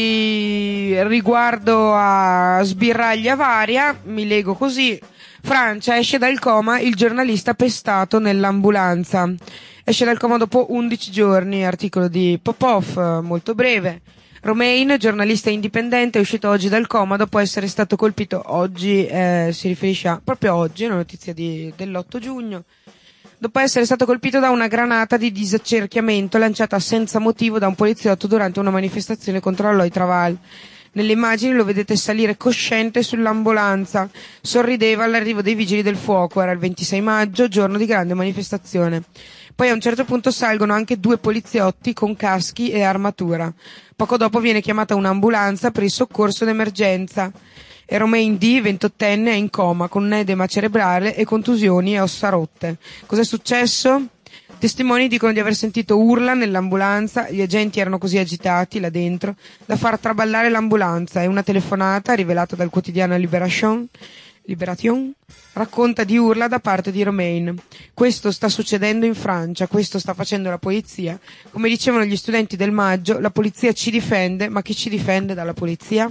vuoi, riguardo a sbirraglia varia, mi leggo così. Francia, esce dal coma il giornalista pestato nell'ambulanza. Esce dal coma dopo undici giorni, articolo di Popov, molto breve. Romain, giornalista indipendente, è uscito oggi dal coma dopo essere stato colpito. Oggi eh, si riferisce a proprio oggi, una notizia di, dell'otto giugno. Dopo essere stato colpito da una granata di disaccerchiamento lanciata senza motivo da un poliziotto durante una manifestazione contro la Loi Traval. Nelle immagini lo vedete salire cosciente sull'ambulanza. Sorrideva all'arrivo dei vigili del fuoco. Era il ventisei maggio, giorno di grande manifestazione. Poi a un certo punto salgono anche due poliziotti con caschi e armatura. Poco dopo viene chiamata un'ambulanza per il soccorso d'emergenza. E Romain D, ventottenne, è in coma con un edema cerebrale e contusioni e ossa rotte. Cos'è successo? Testimoni dicono di aver sentito urla nell'ambulanza, gli agenti erano così agitati là dentro da far traballare l'ambulanza e una telefonata rivelata dal quotidiano Liberation, Liberation racconta di urla da parte di Romain. Questo sta succedendo in Francia, questo sta facendo la polizia. Come dicevano gli studenti del maggio, la polizia ci difende, ma chi ci difende dalla polizia?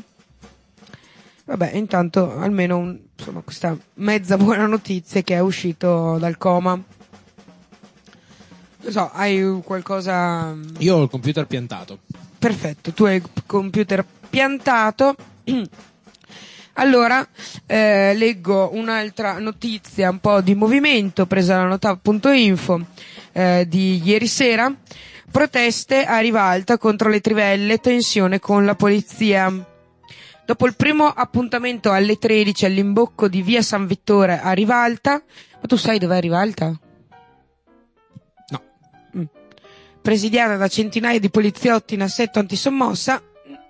Vabbè, intanto almeno un, insomma, questa mezza buona notizia che è uscito dal coma. Non so, hai qualcosa? Io ho il computer piantato. Perfetto, tu hai il computer piantato. Allora, eh, leggo un'altra notizia, un po' di movimento, presa da notav punto info eh, di ieri sera. Proteste a Rivalta contro le trivelle, tensione con la polizia. Dopo il primo appuntamento alle tredici all'imbocco di via San Vittore a Rivalta, ma tu sai dov'è Rivalta? No. Mm. Presidiata da centinaia di poliziotti in assetto antisommossa,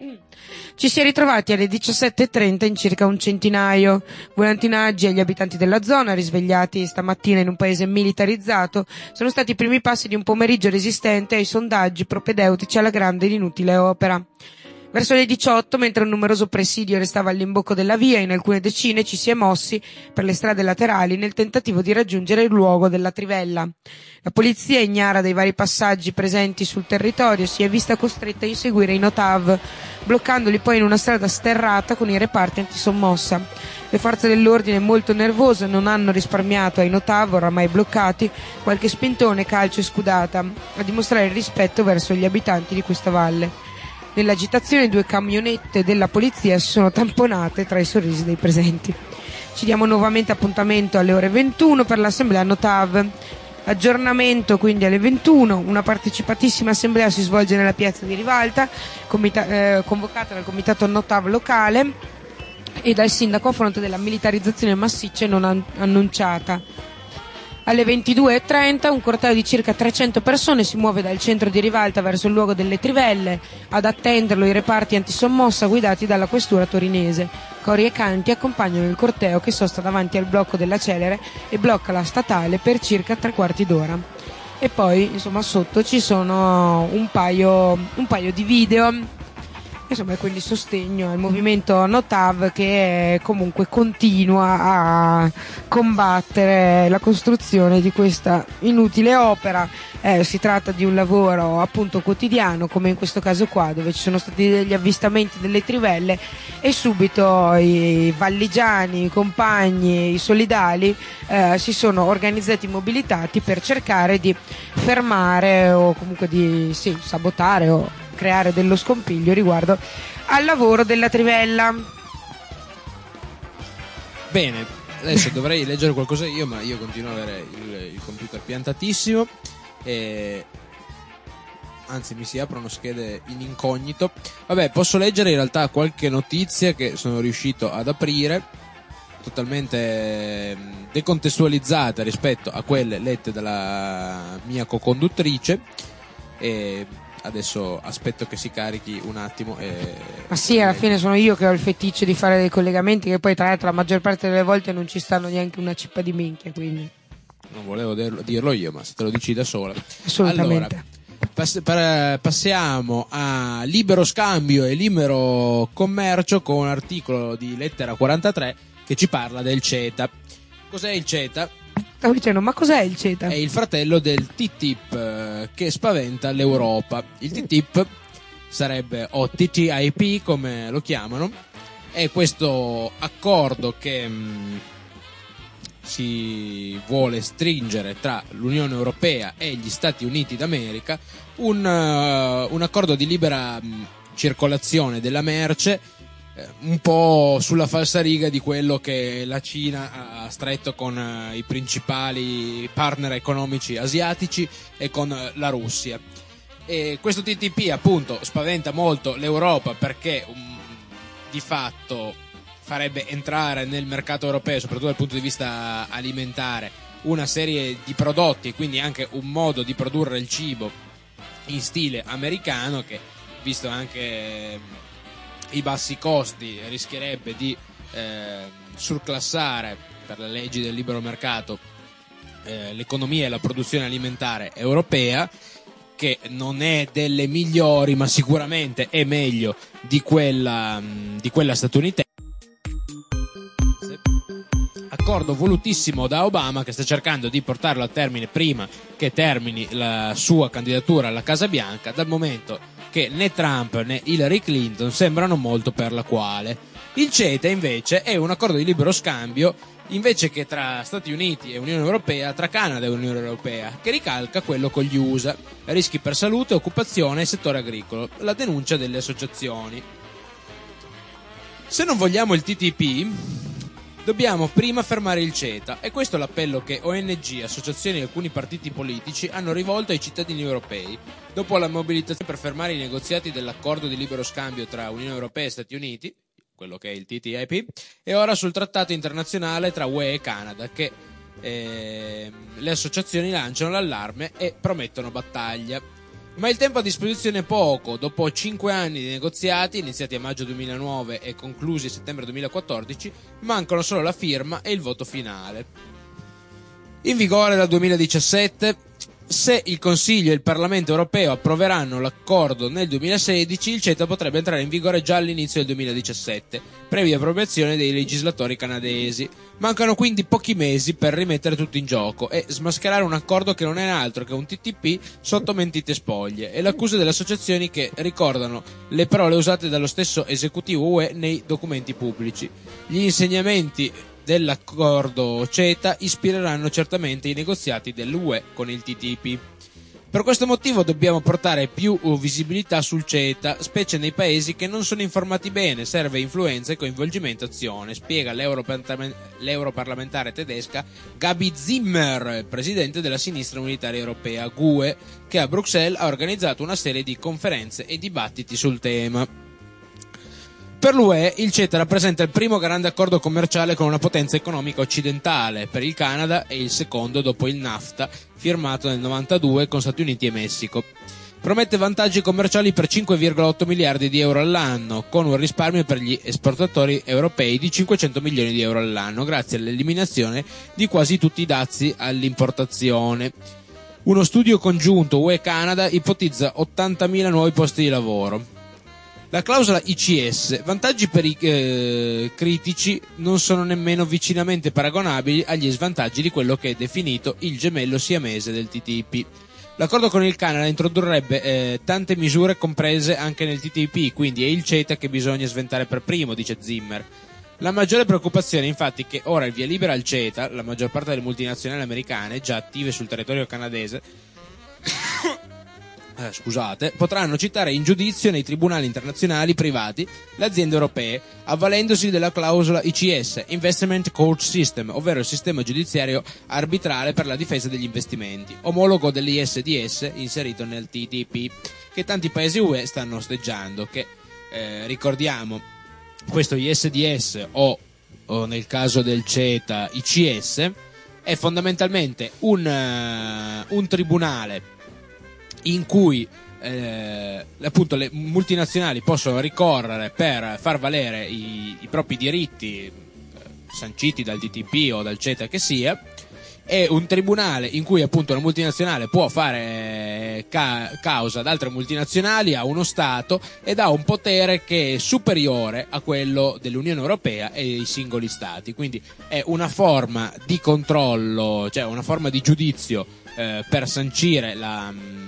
ci si è ritrovati alle diciassette e trenta in circa un centinaio. Volantinaggi agli abitanti della zona, risvegliati stamattina in un paese militarizzato, sono stati i primi passi di un pomeriggio resistente ai sondaggi propedeutici alla grande ed inutile opera. Verso le diciotto, mentre un numeroso presidio restava all'imbocco della via, in alcune decine ci si è mossi per le strade laterali nel tentativo di raggiungere il luogo della trivella. La polizia, ignara dei vari passaggi presenti sul territorio, si è vista costretta a inseguire i notav, bloccandoli poi in una strada sterrata con i reparti antisommossa. Le forze dell'ordine, molto nervose, non hanno risparmiato ai notav, oramai bloccati, qualche spintone, calcio e scudata, a dimostrare il rispetto verso gli abitanti di questa valle. Nell'agitazione due camionette della polizia si sono tamponate tra i sorrisi dei presenti. Ci diamo nuovamente appuntamento alle ore ventuno per l'assemblea notav. Aggiornamento quindi alle ventuno, una partecipatissima assemblea si svolge nella piazza di Rivalta, comita- eh, convocata dal comitato notav locale e dal sindaco a fronte della militarizzazione massiccia e non an- annunciata. Alle ventidue e trenta un corteo di circa trecento persone si muove dal centro di Rivalta verso il luogo delle trivelle. Ad attenderlo i reparti antisommossa guidati dalla questura torinese. Cori e canti accompagnano il corteo che sosta davanti al blocco della Celere e blocca la statale per circa tre quarti d'ora. E poi, insomma, sotto ci sono un paio, un paio di video. Insomma, quindi sostegno al movimento notav che comunque continua a combattere la costruzione di questa inutile opera. Eh, si tratta di un lavoro appunto quotidiano, come in questo caso qua, dove ci sono stati degli avvistamenti delle trivelle e subito i valligiani, i compagni, i solidali eh, si sono organizzati, mobilitati per cercare di fermare o comunque di sì, sabotare o creare dello scompiglio riguardo al lavoro della trivella. Bene, adesso dovrei leggere qualcosa io, ma io continuo ad avere il, il computer piantatissimo e anzi mi si aprono schede in incognito. Vabbè, posso leggere in realtà qualche notizia che sono riuscito ad aprire, totalmente decontestualizzate rispetto a quelle lette dalla mia co-conduttrice, e adesso aspetto che si carichi un attimo e... Ma sì, alla fine sono io che ho il feticcio di fare dei collegamenti che poi tra l'altro la maggior parte delle volte non ci stanno neanche una cippa di minchia, quindi non volevo dirlo, dirlo io, ma se te lo dici da sola. assolutamente. Allora, pass- per, passiamo a libero scambio e libero commercio con un articolo di Lettera quarantatré che ci parla del CETA. Cos'è il CETA? Stavo dicendo, ma cos'è il CETA? È il fratello del T T I P eh, che spaventa l'Europa. Il T T I P sarebbe, o T T I P come lo chiamano, è questo accordo che mh, si vuole stringere tra l'Unione Europea e gli Stati Uniti d'America, un, uh, un accordo di libera mh, circolazione della merce, un po' sulla falsariga di quello che la Cina ha stretto con uh, i principali partner economici asiatici e con uh, la Russia. E questo T T P appunto spaventa molto l'Europa perché um, di fatto farebbe entrare nel mercato europeo, soprattutto dal punto di vista alimentare, una serie di prodotti e quindi anche un modo di produrre il cibo in stile americano che, visto anche i bassi costi, rischierebbe di eh, surclassare per le leggi del libero mercato eh, l'economia e la produzione alimentare europea, che non è delle migliori ma sicuramente è meglio di quella, di quella statunitense. Accordo volutissimo da Obama, che sta cercando di portarlo a termine prima che termini la sua candidatura alla Casa Bianca, dal momento che né Trump né Hillary Clinton sembrano molto per la quale. Il CETA invece è un accordo di libero scambio, invece che tra Stati Uniti e Unione Europea, tra Canada e Unione Europea, che ricalca quello con gli U S A, rischi per salute, occupazione e settore agricolo, la denuncia delle associazioni. Se non vogliamo il T T P, dobbiamo prima fermare il CETA, e questo è l'appello che O N G, associazioni e alcuni partiti politici hanno rivolto ai cittadini europei. Dopo la mobilitazione per fermare i negoziati dell'accordo di libero scambio tra Unione Europea e Stati Uniti, quello che è il T T I P, e ora sul trattato internazionale tra U E e Canada, che eh, le associazioni lanciano l'allarme e promettono battaglia. Ma il tempo a disposizione è poco. Dopo cinque anni di negoziati, iniziati a maggio duemilanove e conclusi a settembre duemilaquattordici, mancano solo la firma e il voto finale. In vigore dal duemiladiciassette, se il Consiglio e il Parlamento europeo approveranno l'accordo nel duemilasedici, il CETA potrebbe entrare in vigore già all'inizio del duemiladiciassette, previa approvazione dei legislatori canadesi. Mancano quindi pochi mesi per rimettere tutto in gioco e smascherare un accordo che non è altro che un T T P sotto mentite spoglie, e l'accusa delle associazioni che ricordano le parole usate dallo stesso esecutivo U E nei documenti pubblici. Gli insegnamenti dell'accordo CETA ispireranno certamente i negoziati dell'U E con il T T P. Per questo motivo dobbiamo portare più visibilità sul CETA, specie nei paesi che non sono informati bene. Serve influenza e coinvolgimento azione, spiega l'europarlamentare tedesca Gabi Zimmer, presidente della sinistra unitaria europea G U E, che a Bruxelles ha organizzato una serie di conferenze e dibattiti sul tema. Per l'U E il CETA rappresenta il primo grande accordo commerciale con una potenza economica occidentale, per il Canada è il secondo dopo il NAFTA, firmato nel novantadue con Stati Uniti e Messico. Promette vantaggi commerciali per cinque virgola otto miliardi di euro all'anno, con un risparmio per gli esportatori europei di cinquecento milioni di euro all'anno, grazie all'eliminazione di quasi tutti i dazi all'importazione. Uno studio congiunto U E-Canada ipotizza ottantamila nuovi posti di lavoro. La clausola I C S, vantaggi per i eh, critici non sono nemmeno vicinamente paragonabili agli svantaggi di quello che è definito il gemello siamese del T T I P. L'accordo con il Canada introdurrebbe eh, tante misure comprese anche nel T T I P, quindi è il CETA che bisogna sventare per primo, dice Zimmer. La maggiore preoccupazione infatti è che ora il via libera al CETA, la maggior parte delle multinazionali americane già attive sul territorio canadese Eh, scusate, potranno citare in giudizio nei tribunali internazionali privati le aziende europee, avvalendosi della clausola I C S, Investment Court System, ovvero il sistema giudiziario arbitrale per la difesa degli investimenti, omologo dell'I S D S inserito nel T T I P, che tanti paesi U E stanno osteggiando, che eh, ricordiamo, questo I S D S o, o nel caso del CETA I C S è fondamentalmente un, uh, un tribunale in cui eh, appunto le multinazionali possono ricorrere per far valere i, i propri diritti eh, sanciti dal T T P o dal CETA che sia, è un tribunale in cui appunto una multinazionale può fare ca- causa ad altre multinazionali, a uno Stato, ed ha un potere che è superiore a quello dell'Unione Europea e dei singoli Stati, quindi è una forma di controllo, cioè una forma di giudizio eh, per sancire la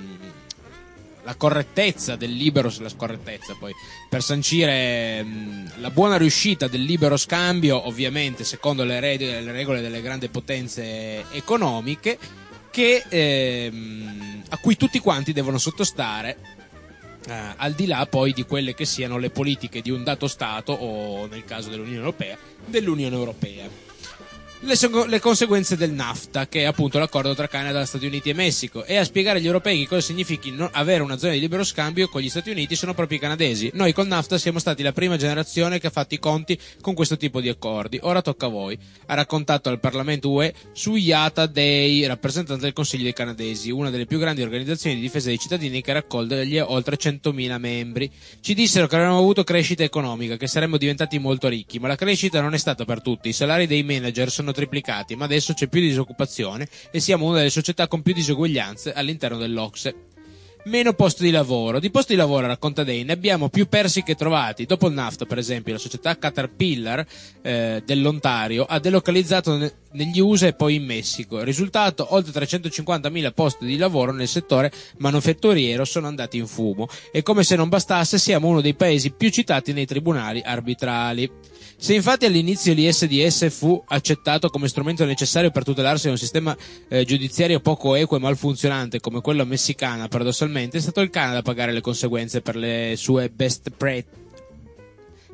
la correttezza del libero, la scorrettezza poi, per sancire mh, la buona riuscita del libero scambio, ovviamente secondo le, re- le regole delle grandi potenze economiche, che, ehm, a cui tutti quanti devono sottostare, eh, al di là poi di quelle che siano le politiche di un dato Stato o, nel caso dell'Unione Europea, dell'Unione Europea. Le, so- le conseguenze del NAFTA, che è appunto l'accordo tra Canada, Stati Uniti e Messico, e a spiegare agli europei che cosa significhi non avere una zona di libero scambio con gli Stati Uniti sono proprio i canadesi. Noi col NAFTA siamo stati la prima generazione che ha fatto i conti con questo tipo di accordi, ora tocca a voi, ha raccontato al Parlamento U E Suyata Dei, rappresentante del Consiglio dei canadesi, una delle più grandi organizzazioni di difesa dei cittadini che raccoglie gli oltre centomila membri. Ci dissero che avremmo avuto crescita economica, che saremmo diventati molto ricchi, ma la crescita non è stata per tutti, i salari dei manager sono triplicati, ma adesso c'è più disoccupazione e siamo una delle società con più diseguaglianze all'interno dell'O C S E. Meno posti di lavoro. Di posti di lavoro, racconta Day, ne abbiamo più persi che trovati. Dopo il NAFTA, per esempio, la società Caterpillar eh, dell'Ontario ha delocalizzato ne- negli U S A e poi in Messico. Il risultato, oltre trecentocinquantamila posti di lavoro nel settore manufatturiero sono andati in fumo. E come se non bastasse, siamo uno dei paesi più citati nei tribunali arbitrali. Se infatti all'inizio l'I S D S fu accettato come strumento necessario per tutelarsi da un sistema eh, giudiziario poco equo e malfunzionante come quello messicano, paradossalmente è stato il Canada a pagare le conseguenze per le sue best pre-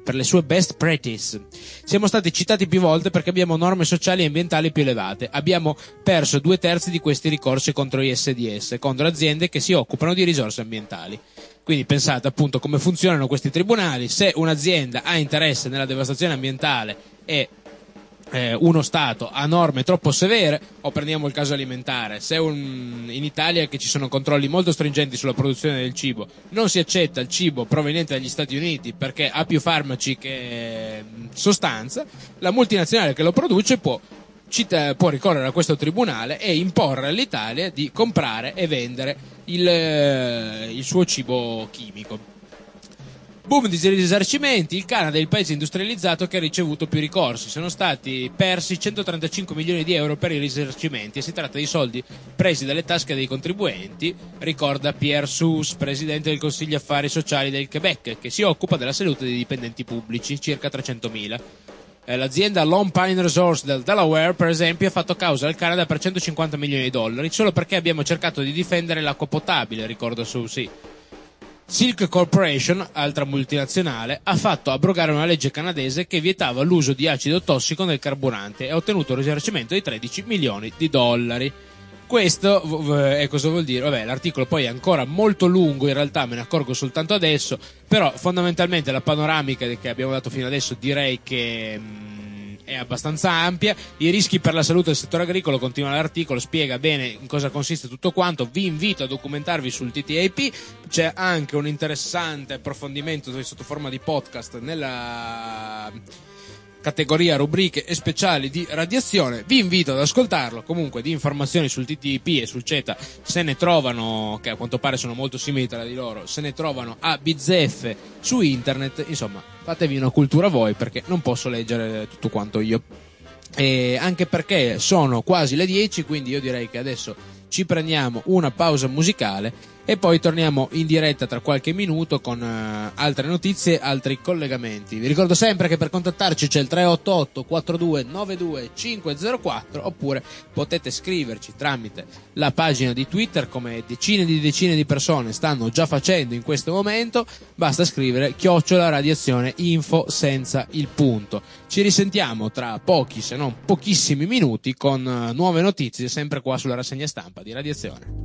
per le sue best practice. Siamo stati citati più volte perché abbiamo norme sociali e ambientali più elevate. Abbiamo perso due terzi di questi ricorsi contro I S D S, contro aziende che si occupano di risorse ambientali. Quindi pensate appunto come funzionano questi tribunali. Se un'azienda ha interesse nella devastazione ambientale e Eh, uno Stato ha norme troppo severe, o prendiamo il caso alimentare, se un, in Italia che ci sono controlli molto stringenti sulla produzione del cibo, non si accetta il cibo proveniente dagli Stati Uniti perché ha più farmaci che sostanza, la multinazionale che lo produce può, cita, può ricorrere a questo tribunale e imporre all'Italia di comprare e vendere il, il suo cibo chimico. Boom di risarcimenti, il Canada è il paese industrializzato che ha ricevuto più ricorsi, sono stati persi centotrentacinque milioni di euro per i risarcimenti e si tratta di soldi presi dalle tasche dei contribuenti, ricorda Pierre Seuss, presidente del Consiglio Affari Sociali del Quebec, che si occupa della salute dei dipendenti pubblici, circa trecentomila. Eh, l'azienda Lone Pine Resource del Delaware, per esempio, ha fatto causa al Canada per centocinquanta milioni di dollari solo perché abbiamo cercato di difendere l'acqua potabile, ricorda Seuss. Silk Corporation, altra multinazionale, ha fatto abrogare una legge canadese che vietava l'uso di acido tossico nel carburante e ha ottenuto un risarcimento di tredici milioni di dollari. Questo è cosa vuol dire? Vabbè, l'articolo poi è ancora molto lungo, in realtà me ne accorgo soltanto adesso, però fondamentalmente la panoramica che abbiamo dato fino adesso direi che mh, è abbastanza ampia. I rischi per la salute del settore agricolo, continua l'articolo, spiega bene in cosa consiste tutto quanto. Vi invito a documentarvi sul T T I P, c'è anche un interessante approfondimento sotto forma di podcast nella categoria rubriche e speciali di radiazione. Vi invito ad ascoltarlo. Comunque di informazioni sul T T I P e sul CETA se ne trovano, che a quanto pare sono molto simili tra di loro, se ne trovano a bizzeffe su internet. Insomma, fatevi una cultura voi, perché non posso leggere tutto quanto io, e anche perché sono quasi le dieci, quindi io direi che adesso ci prendiamo una pausa musicale e poi torniamo in diretta tra qualche minuto con uh, altre notizie, altri collegamenti. Vi ricordo sempre che per contattarci c'è il tre otto otto quattro due nove due cinque zero quattro, oppure potete scriverci tramite la pagina di Twitter, come decine di decine di persone stanno già facendo in questo momento. Basta scrivere chiocciola radiazione info senza il punto. Ci risentiamo tra pochi, se non pochissimi minuti, con uh, nuove notizie, sempre qua sulla rassegna stampa di Radiazione.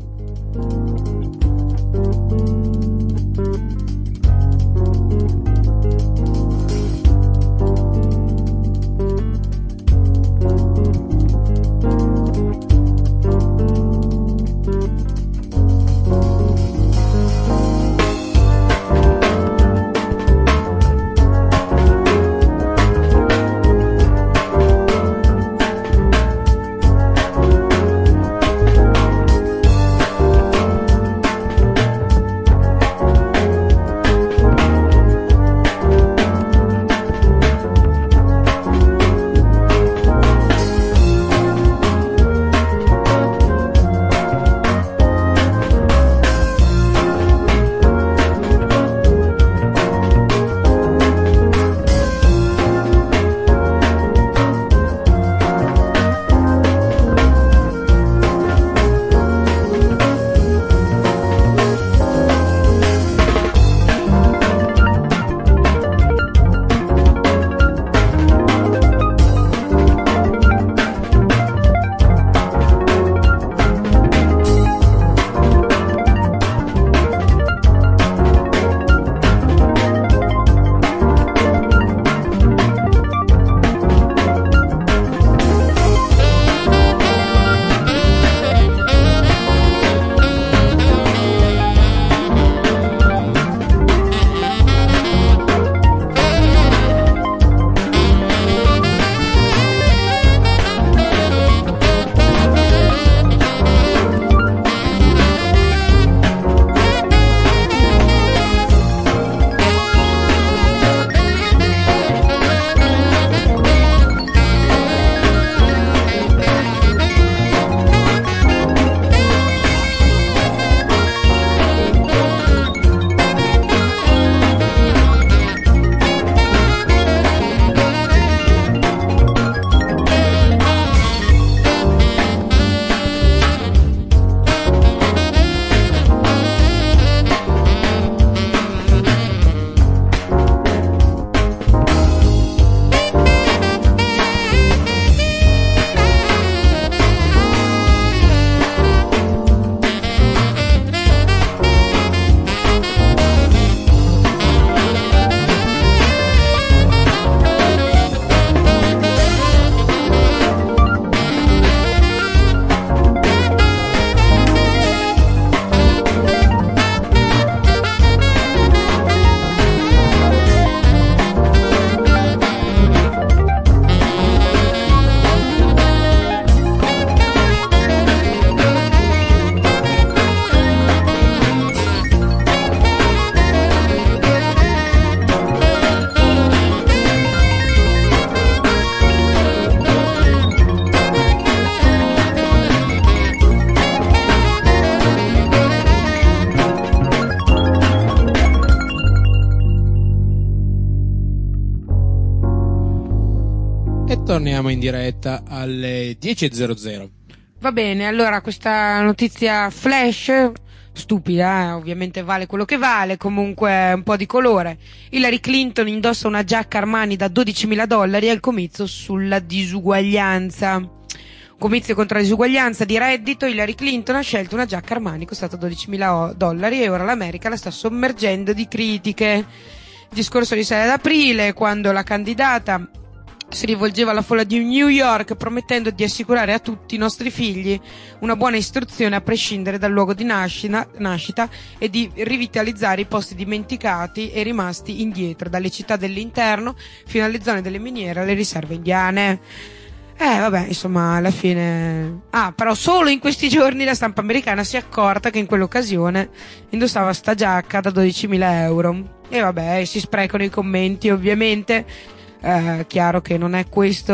e torniamo in diretta alle dieci e zero zero. Va bene, allora questa notizia flash, stupida, eh? Ovviamente vale quello che vale, comunque un po' di colore. Hillary Clinton indossa una giacca Armani da dodicimila dollari al comizio sulla disuguaglianza. Comizio contro la disuguaglianza di reddito, Hillary Clinton ha scelto una giacca Armani costata dodicimila dollari e ora l'America la sta sommergendo di critiche. Il discorso risale ad aprile, quando la candidata si rivolgeva alla folla di New York promettendo di assicurare a tutti i nostri figli una buona istruzione a prescindere dal luogo di nascita, nascita e di rivitalizzare i posti dimenticati e rimasti indietro, dalle città dell'interno fino alle zone delle miniere e alle riserve indiane. Eh vabbè, insomma, alla fine... Ah, però solo in questi giorni la stampa americana si è accorta che in quell'occasione indossava sta giacca da dodicimila euro. E vabbè, si sprecano i commenti, ovviamente. Eh, chiaro che non è questo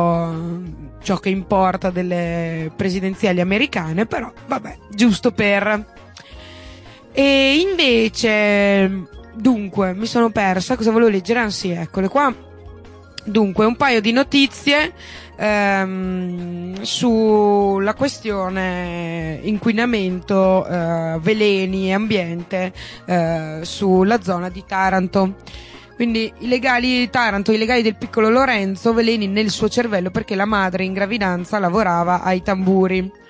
ciò che importa delle presidenziali americane, però vabbè, giusto per... E invece... Dunque, mi sono persa, cosa volevo leggere? Ah sì, eccole qua. Dunque, un paio di notizie ehm, sulla questione inquinamento, eh, veleni e ambiente eh, sulla zona di Taranto. Quindi i legali di Taranto, i legali del piccolo Lorenzo, veleni nel suo cervello perché la madre in gravidanza lavorava ai tamburi.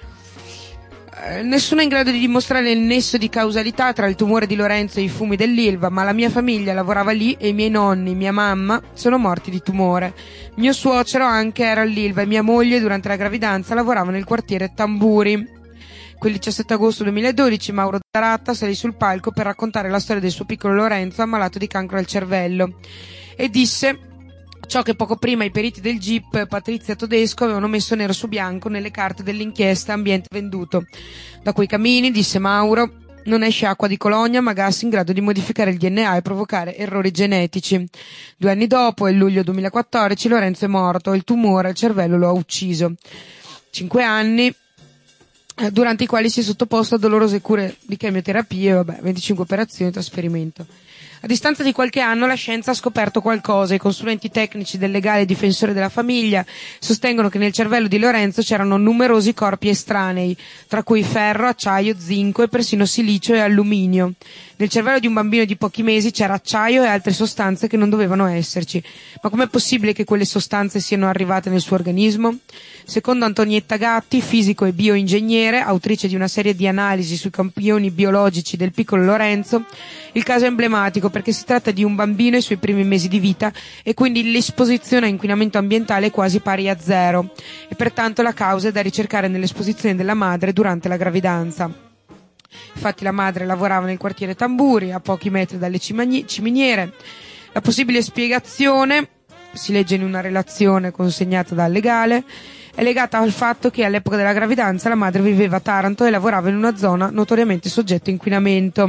Nessuno è in grado di dimostrare il nesso di causalità tra il tumore di Lorenzo e i fumi dell'Ilva, ma la mia famiglia lavorava lì e i miei nonni, mia mamma, sono morti di tumore. Mio suocero anche era all'Ilva e mia moglie durante la gravidanza lavorava nel quartiere Tamburi. Quel diciassette agosto duemiladodici Mauro Zaratta salì sul palco per raccontare la storia del suo piccolo Lorenzo ammalato di cancro al cervello e disse ciò che poco prima i periti del G I P Patrizia Todesco avevano messo nero su bianco nelle carte dell'inchiesta Ambiente Venduto. Da quei camini, disse Mauro, non esce acqua di colonia ma gas in grado di modificare il D N A e provocare errori genetici. Due anni dopo, nel luglio duemilaquattordici, Lorenzo è morto e il tumore al cervello lo ha ucciso. Cinque anni durante i quali si è sottoposto a dolorose cure di chemioterapie, vabbè, venticinque operazioni e trasferimento. A distanza di qualche anno la scienza ha scoperto qualcosa. I consulenti tecnici del legale difensore della famiglia sostengono che nel cervello di Lorenzo c'erano numerosi corpi estranei, tra cui ferro, acciaio, zinco e persino silicio e alluminio. Nel cervello di un bambino di pochi mesi c'era acciaio e altre sostanze che non dovevano esserci. Ma com'è possibile che quelle sostanze siano arrivate nel suo organismo? Secondo Antonietta Gatti, fisico e bioingegnere, autrice di una serie di analisi sui campioni biologici del piccolo Lorenzo, il caso è emblematico perché si tratta di un bambino ai suoi primi mesi di vita e quindi l'esposizione a inquinamento ambientale è quasi pari a zero e pertanto la causa è da ricercare nell'esposizione della madre durante la gravidanza. Infatti la madre lavorava nel quartiere Tamburi, a pochi metri dalle cimani- ciminiere. La possibile spiegazione, si legge in una relazione consegnata dal legale, è legata al fatto che all'epoca della gravidanza la madre viveva a Taranto e lavorava in una zona notoriamente soggetta a inquinamento.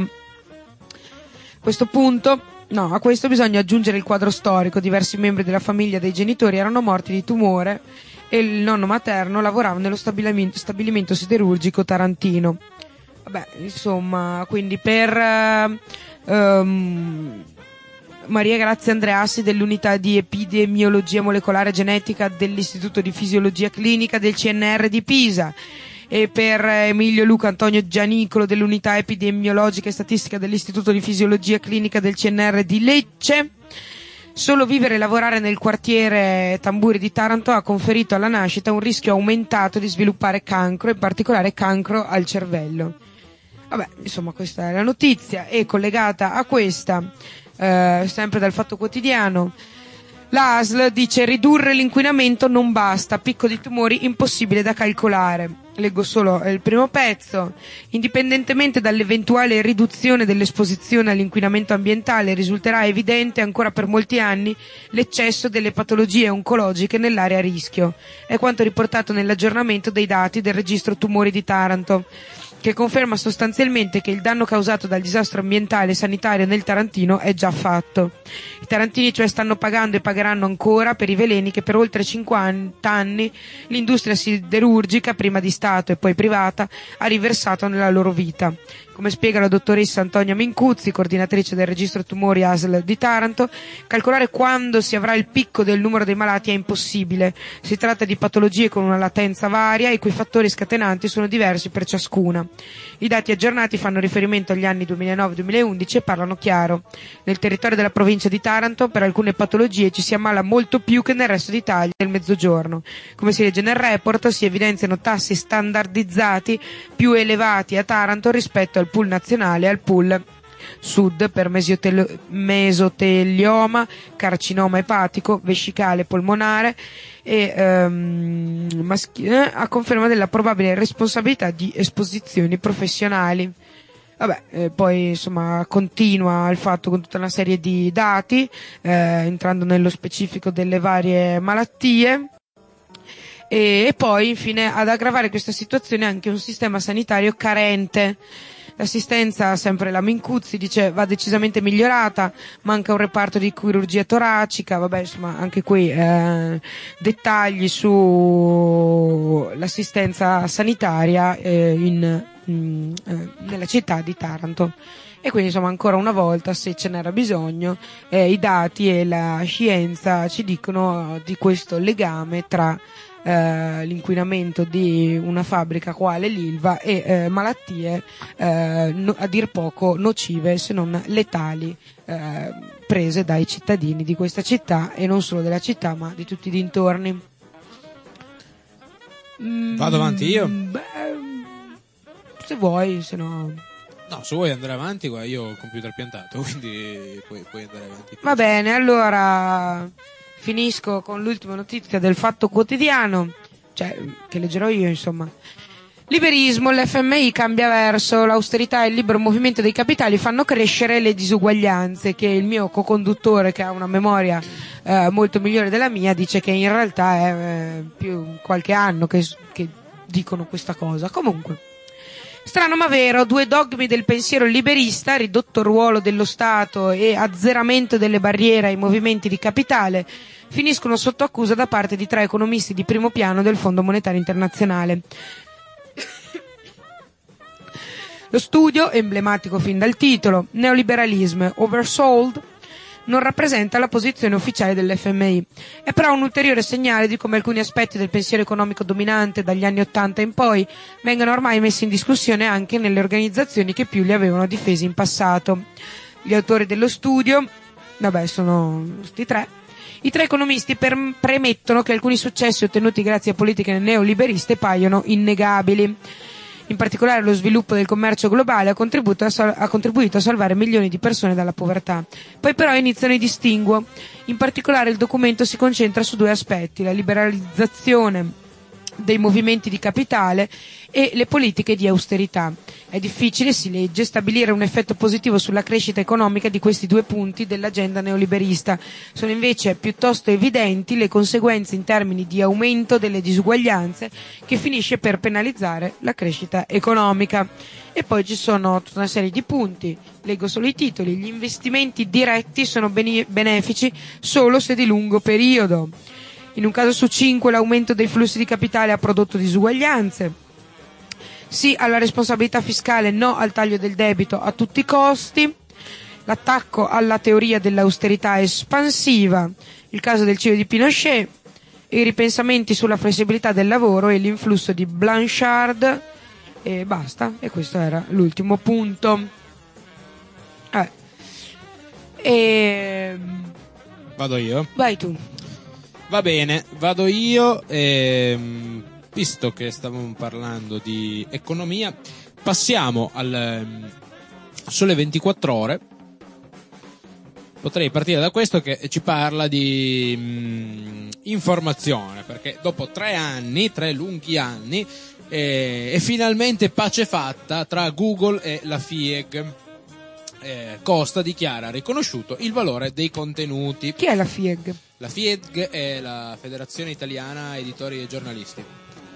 A questo punto, no, a questo bisogna aggiungere il quadro storico. Diversi membri della famiglia dei genitori erano morti di tumore e il nonno materno lavorava nello stabilimento, stabilimento siderurgico tarantino. Vabbè, insomma, quindi per uh, um, Maria Grazia Andreassi dell'unità di epidemiologia molecolare genetica dell'Istituto di Fisiologia Clinica del C N R di Pisa e per Emilio Luca Antonio Gianicolo dell'unità epidemiologica e statistica dell'Istituto di Fisiologia Clinica del C N R di Lecce. Solo vivere e lavorare nel quartiere Tamburi di Taranto ha conferito alla nascita un rischio aumentato di sviluppare cancro, in particolare cancro al cervello. Vabbè, insomma, questa è la notizia. E collegata a questa, eh, sempre dal Fatto Quotidiano, l'A S L dice ridurre l'inquinamento non basta, picco di tumori impossibile da calcolare. Leggo solo il primo pezzo. Indipendentemente dall'eventuale riduzione dell'esposizione all'inquinamento ambientale, risulterà evidente ancora per molti anni l'eccesso delle patologie oncologiche nell'area a rischio. È quanto riportato nell'aggiornamento dei dati del registro tumori di Taranto. che conferma sostanzialmente che il danno causato dal disastro ambientale e sanitario nel Tarantino è già fatto. I tarantini cioè stanno pagando e pagheranno ancora per i veleni che per oltre cinquanta anni l'industria siderurgica, prima di Stato e poi privata, ha riversato nella loro vita. Come spiega la dottoressa Antonia Mincuzzi, coordinatrice del registro tumori A S L di Taranto, calcolare quando si avrà il picco del numero dei malati è impossibile. Si tratta di patologie con una latenza varia e i cui fattori scatenanti sono diversi per ciascuna. I dati aggiornati fanno riferimento agli anni duemilanove duemilaundici e parlano chiaro. Nel territorio della provincia di Taranto per alcune patologie ci si ammala molto più che nel resto d'Italia e del Mezzogiorno. Come si legge nel report, si evidenziano tassi standardizzati più elevati a Taranto rispetto al pool nazionale e al pool sud per mesotel- mesotelioma, carcinoma epatico, vescicale polmonare e ehm, maschile, a conferma della probabile responsabilità di esposizioni professionali. Vabbè, eh, poi insomma continua il fatto con tutta una serie di dati, eh, entrando nello specifico delle varie malattie. E, e poi infine ad aggravare questa situazione anche un sistema sanitario carente. L'assistenza, sempre la Mincuzzi, dice va decisamente migliorata, manca un reparto di chirurgia toracica, vabbè insomma anche qui eh, dettagli su l'assistenza sanitaria eh, in, in, eh, nella città di Taranto. E quindi insomma ancora una volta, se ce n'era bisogno, eh, i dati e la scienza ci dicono di questo legame tra Uh, l'inquinamento di una fabbrica quale l'Ilva e uh, malattie uh, no, a dir poco nocive, se non letali, uh, prese dai cittadini di questa città, e non solo della città ma di tutti i dintorni. Mm, Vado avanti io? Beh, se vuoi, se no... No, se vuoi andare avanti, guarda, io ho il computer piantato, quindi puoi, puoi andare avanti. Va bene, allora... Finisco con l'ultima notizia del Fatto Quotidiano, cioè che leggerò io insomma. Liberismo, l'F M I cambia verso, l'austerità e il libero movimento dei capitali fanno crescere le disuguaglianze, che il mio co-conduttore, che ha una memoria eh, molto migliore della mia, dice che in realtà è eh, più qualche anno che, che dicono questa cosa. Comunque, strano ma vero, due dogmi del pensiero liberista, ridotto ruolo dello Stato e azzeramento delle barriere ai movimenti di capitale, finiscono sotto accusa da parte di tre economisti di primo piano del Fondo Monetario Internazionale. Lo studio, emblematico fin dal titolo, Neoliberalism Oversold, non rappresenta la posizione ufficiale dell'F M I. È però un ulteriore segnale di come alcuni aspetti del pensiero economico dominante dagli anni Ottanta in poi vengano ormai messi in discussione anche nelle organizzazioni che più li avevano difesi in passato. Gli autori dello studio, vabbè, sono questi tre. I tre economisti per, premettono che alcuni successi ottenuti grazie a politiche neoliberiste paiono innegabili. In particolare lo sviluppo del commercio globale ha contribuito, a sal- ha contribuito a salvare milioni di persone dalla povertà. Poi però iniziano i distinguo. In particolare il documento si concentra su due aspetti: la liberalizzazione dei movimenti di capitale e le politiche di austerità. È difficile, si legge, stabilire un effetto positivo sulla crescita economica di questi due punti dell'agenda neoliberista. Sono invece piuttosto evidenti le conseguenze in termini di aumento delle disuguaglianze, che finisce per penalizzare la crescita economica. E poi ci sono tutta una serie di punti, leggo solo i titoli. Gli investimenti diretti sono bene- benefici solo se di lungo periodo. In un caso su cinque l'aumento dei flussi di capitale ha prodotto disuguaglianze. Sì alla responsabilità fiscale, no al taglio del debito a tutti i costi. L'attacco alla teoria dell'austerità espansiva, il caso del C E O di Pinochet, i ripensamenti sulla flessibilità del lavoro e l'influsso di Blanchard, e basta. E questo era l'ultimo punto. Eh. E... Vado io? Vai tu. Va bene, vado io. Ehm, visto che stavamo parlando di economia, passiamo al um, Sole ventiquattro Ore. Potrei partire da questo che ci parla di um, informazione, perché dopo tre anni, tre lunghi anni, eh, è finalmente pace fatta tra Google e la F I E G. Eh, Costa dichiara riconosciuto il valore dei contenuti. Chi è la F I E G? La F I E G è la Federazione Italiana Editori e Giornalisti.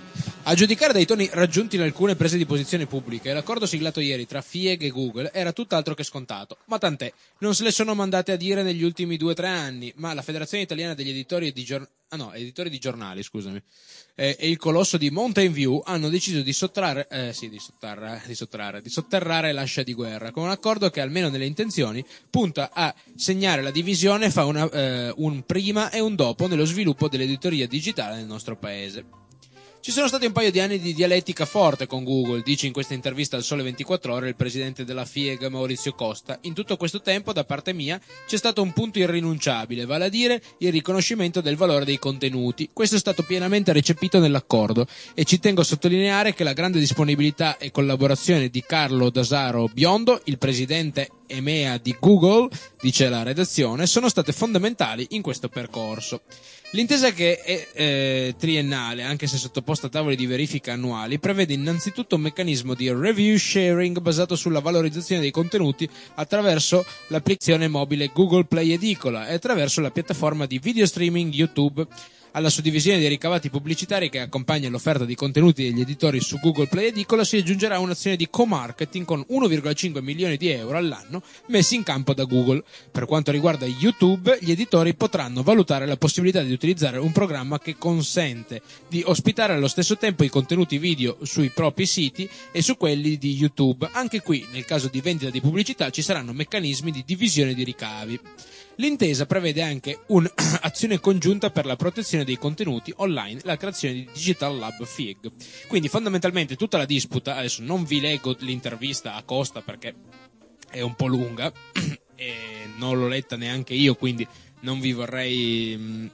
A giudicare dai toni raggiunti in alcune prese di posizione pubbliche, l'accordo siglato ieri tra F I E G e Google era tutt'altro che scontato. Ma tant'è, non se le sono mandate a dire negli ultimi due o tre anni, ma la Federazione Italiana degli Editori di, gior- ah, no, editori di Giornali scusami, eh, e il colosso di Mountain View hanno deciso di sottrarre, eh, sì, di sottrarre, di sottrarre, di sotterrare l'ascia di guerra, con un accordo che, almeno nelle intenzioni, punta a segnare la divisione fra una, eh, un prima e un dopo nello sviluppo dell'editoria digitale nel nostro paese. Ci sono stati un paio di anni di dialettica forte con Google, dice in questa intervista al Sole ventiquattro Ore il presidente della F I E G Maurizio Costa. In tutto questo tempo, da parte mia, c'è stato un punto irrinunciabile, vale a dire il riconoscimento del valore dei contenuti. Questo è stato pienamente recepito nell'accordo e ci tengo a sottolineare che la grande disponibilità e collaborazione di Carlo Dasaro Biondo, il presidente E M E A di Google, dice la redazione, sono state fondamentali in questo percorso. L'intesa, che è eh, triennale, anche se sottoposta a tavoli di verifica annuali, prevede innanzitutto un meccanismo di review sharing basato sulla valorizzazione dei contenuti attraverso l'applicazione mobile Google Play Edicola e attraverso la piattaforma di video streaming YouTube. Alla suddivisione dei ricavati pubblicitari che accompagna l'offerta di contenuti degli editori su Google Play Edicola si aggiungerà un'azione di co-marketing con uno virgola cinque milioni di euro all'anno messi in campo da Google. Per quanto riguarda YouTube, gli editori potranno valutare la possibilità di utilizzare un programma che consente di ospitare allo stesso tempo i contenuti video sui propri siti e su quelli di YouTube. Anche qui, nel caso di vendita di pubblicità, ci saranno meccanismi di divisione di ricavi. L'intesa prevede anche un'azione congiunta per la protezione dei contenuti online e la creazione di Digital Lab F I E G. Quindi fondamentalmente tutta la disputa, adesso non vi leggo l'intervista a Costa perché è un po' lunga e non l'ho letta neanche io, quindi non vi vorrei mh,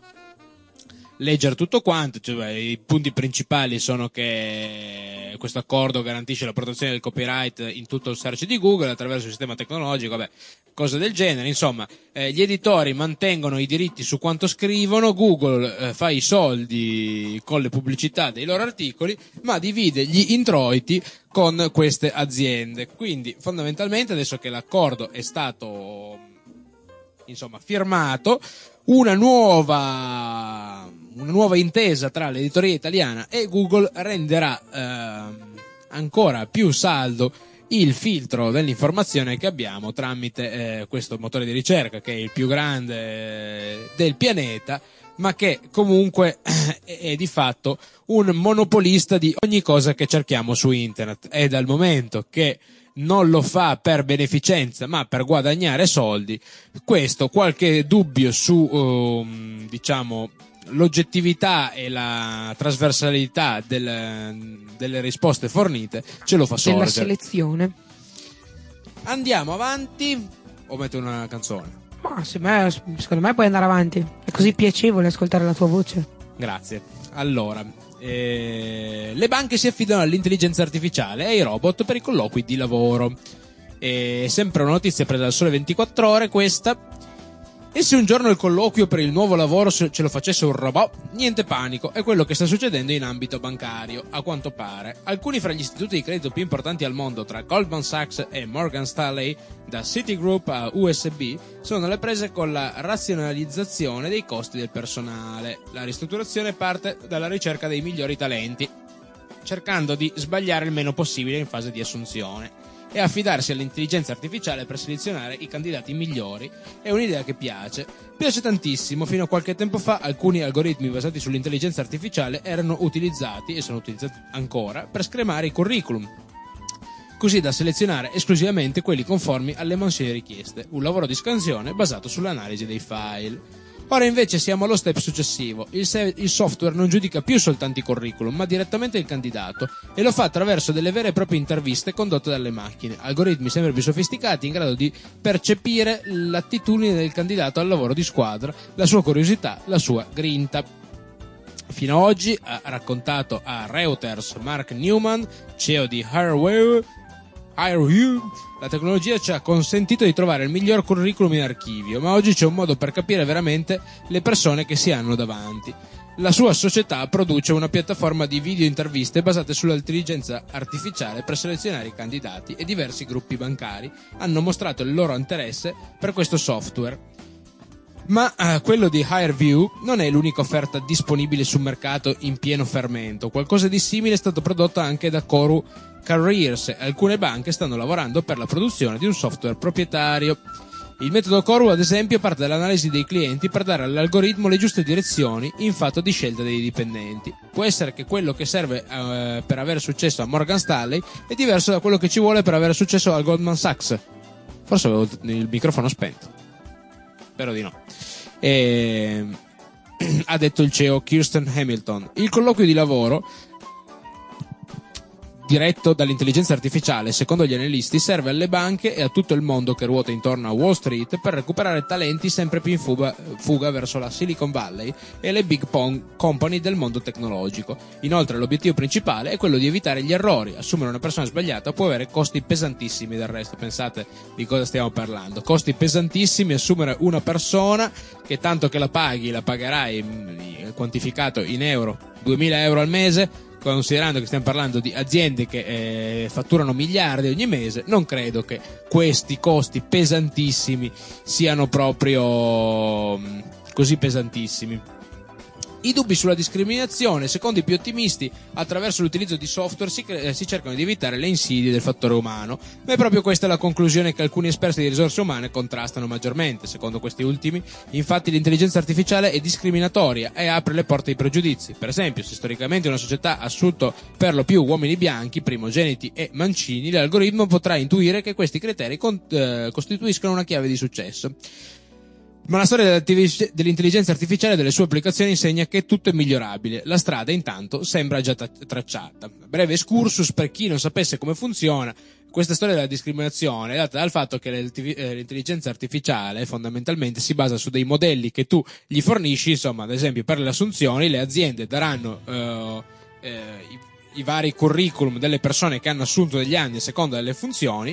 leggere tutto quanto, cioè, i punti principali sono che questo accordo garantisce la protezione del copyright in tutto il search di Google attraverso il sistema tecnologico, vabbè, cose del genere. Insomma, eh, gli editori mantengono i diritti su quanto scrivono, Google eh, fa i soldi con le pubblicità dei loro articoli, ma divide gli introiti con queste aziende. Quindi fondamentalmente, adesso che l'accordo è stato insomma firmato, una nuova una nuova intesa tra l'editoria italiana e Google renderà eh, ancora più saldo il filtro dell'informazione che abbiamo tramite eh, questo motore di ricerca, che è il più grande eh, del pianeta, ma che comunque è, è di fatto un monopolista di ogni cosa che cerchiamo su internet. E dal momento che non lo fa per beneficenza ma per guadagnare soldi, questo qualche dubbio su um, diciamo l'oggettività e la trasversalità del, delle risposte fornite ce lo fa sorgere. Della selezione. Andiamo avanti o metto una canzone? Ma se me, secondo me puoi andare avanti, è così piacevole ascoltare la tua voce. Grazie. Allora, eh, le banche si affidano all'intelligenza artificiale e ai robot per i colloqui di lavoro. E sempre una notizia presa dal Sole ventiquattro Ore questa. E se un giorno il colloquio per il nuovo lavoro ce lo facesse un robot? Niente panico, è quello che sta succedendo in ambito bancario, a quanto pare. Alcuni fra gli istituti di credito più importanti al mondo, tra Goldman Sachs e Morgan Stanley, da Citigroup a U S B, sono alle prese con la razionalizzazione dei costi del personale. La ristrutturazione parte dalla ricerca dei migliori talenti, cercando di sbagliare il meno possibile in fase di assunzione. E affidarsi all'intelligenza artificiale per selezionare i candidati migliori è un'idea che piace. Piace tantissimo. Fino a qualche tempo fa alcuni algoritmi basati sull'intelligenza artificiale erano utilizzati, e sono utilizzati ancora, per scremare i curriculum, così da selezionare esclusivamente quelli conformi alle mansioni richieste. Un lavoro di scansione basato sull'analisi dei file. Ora invece siamo allo step successivo. Il, se- il software non giudica più soltanto i curriculum, ma direttamente il candidato, e lo fa attraverso delle vere e proprie interviste condotte dalle macchine. Algoritmi sempre più sofisticati in grado di percepire l'attitudine del candidato al lavoro di squadra, la sua curiosità, la sua grinta. Fino ad oggi, ha raccontato a Reuters Mark Newman, C E O di Hardware, la tecnologia ci ha consentito di trovare il miglior curriculum in archivio, ma oggi c'è un modo per capire veramente le persone che si hanno davanti. La sua società produce una piattaforma di video interviste basate sull'intelligenza artificiale per selezionare i candidati, e diversi gruppi bancari hanno mostrato il loro interesse per questo software. Ma eh, quello di HireVue non è l'unica offerta disponibile sul mercato in pieno fermento. Qualcosa di simile è stato prodotto anche da Koru Careers e alcune banche stanno lavorando per la produzione di un software proprietario. Il metodo Koru, ad esempio, parte dall'analisi dei clienti per dare all'algoritmo le giuste direzioni in fatto di scelta dei dipendenti. Può essere che quello che serve eh, per avere successo a Morgan Stanley è diverso da quello che ci vuole per avere successo a Goldman Sachs. Forse avevo il microfono spento. Spero di no. E... ha detto il C E O Kirsten Hamilton. Il colloquio di lavoro diretto dall'intelligenza artificiale, secondo gli analisti, serve alle banche e a tutto il mondo che ruota intorno a Wall Street per recuperare talenti sempre più in fuga, fuga verso la Silicon Valley e le big company del mondo tecnologico. Inoltre l'obiettivo principale è quello di evitare gli errori. Assumere una persona sbagliata può avere costi pesantissimi. Del resto, pensate di cosa stiamo parlando. Costi pesantissimi, assumere una persona che tanto che la paghi, la pagherai quantificato in euro, duemila euro al mese, considerando che stiamo parlando di aziende che eh, fatturano miliardi ogni mese, non credo che questi costi pesantissimi siano proprio mh, così pesantissimi. I dubbi sulla discriminazione, secondo i più ottimisti, attraverso l'utilizzo di software si, eh, si cercano di evitare le insidie del fattore umano, ma è proprio questa la conclusione che alcuni esperti di risorse umane contrastano maggiormente. Secondo questi ultimi, infatti, l'intelligenza artificiale è discriminatoria e apre le porte ai pregiudizi. Per esempio, se storicamente una società ha assunto per lo più uomini bianchi, primogeniti e mancini, l'algoritmo potrà intuire che questi criteri con, eh, costituiscono una chiave di successo. Ma la storia dell'intelligenza artificiale e delle sue applicazioni insegna che tutto è migliorabile. La strada, intanto, sembra già tracciata. Breve excursus per chi non sapesse come funziona. Questa storia della discriminazione è data dal fatto che l'intelligenza artificiale fondamentalmente si basa su dei modelli che tu gli fornisci. Insomma, ad esempio, per le assunzioni le aziende daranno uh, eh, i, i vari curriculum delle persone che hanno assunto negli anni a seconda delle funzioni.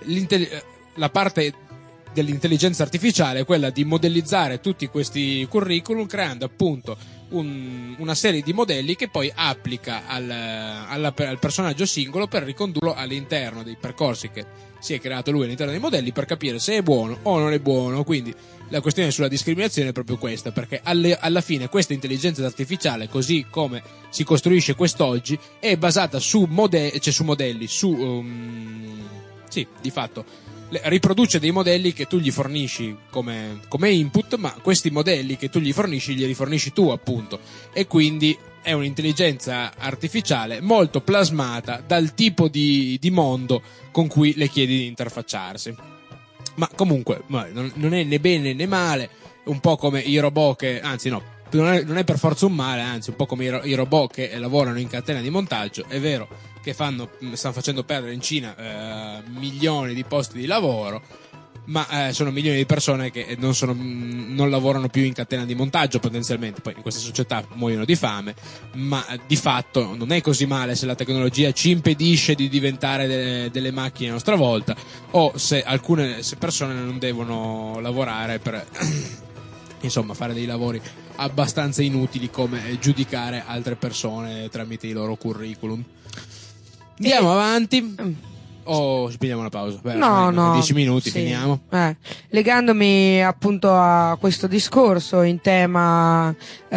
La parte dell'intelligenza artificiale è quella di modellizzare tutti questi curriculum creando appunto un, una serie di modelli che poi applica al, alla, al personaggio singolo per ricondurlo all'interno dei percorsi che si è creato lui all'interno dei modelli per capire se è buono o non è buono. Quindi la questione sulla discriminazione è proprio questa, perché alle, alla fine questa intelligenza artificiale, così come si costruisce quest'oggi, è basata su, mode- cioè su modelli, su um, sì, di fatto riproduce dei modelli che tu gli fornisci come, come input, ma questi modelli che tu gli fornisci li rifornisci tu appunto, e quindi è un'intelligenza artificiale molto plasmata dal tipo di, di mondo con cui le chiedi di interfacciarsi. Ma comunque non è né bene né male, un po' come i robot che, anzi no, non è, non è per forza un male, anzi un po' come i, i robot che lavorano in catena di montaggio. È vero che fanno, stanno facendo perdere in Cina eh, milioni di posti di lavoro, ma eh, sono milioni di persone che non, sono, non lavorano più in catena di montaggio potenzialmente. Poi in queste società muoiono di fame, ma eh, di fatto non è così male se la tecnologia ci impedisce di diventare de- delle macchine a nostra volta, o se alcune se persone non devono lavorare per insomma fare dei lavori abbastanza inutili come giudicare altre persone tramite i loro curriculum. Andiamo e... avanti o prendiamo una pausa? Beh, no, no, dieci minuti, sì. finiamo. Eh, legandomi appunto a questo discorso in tema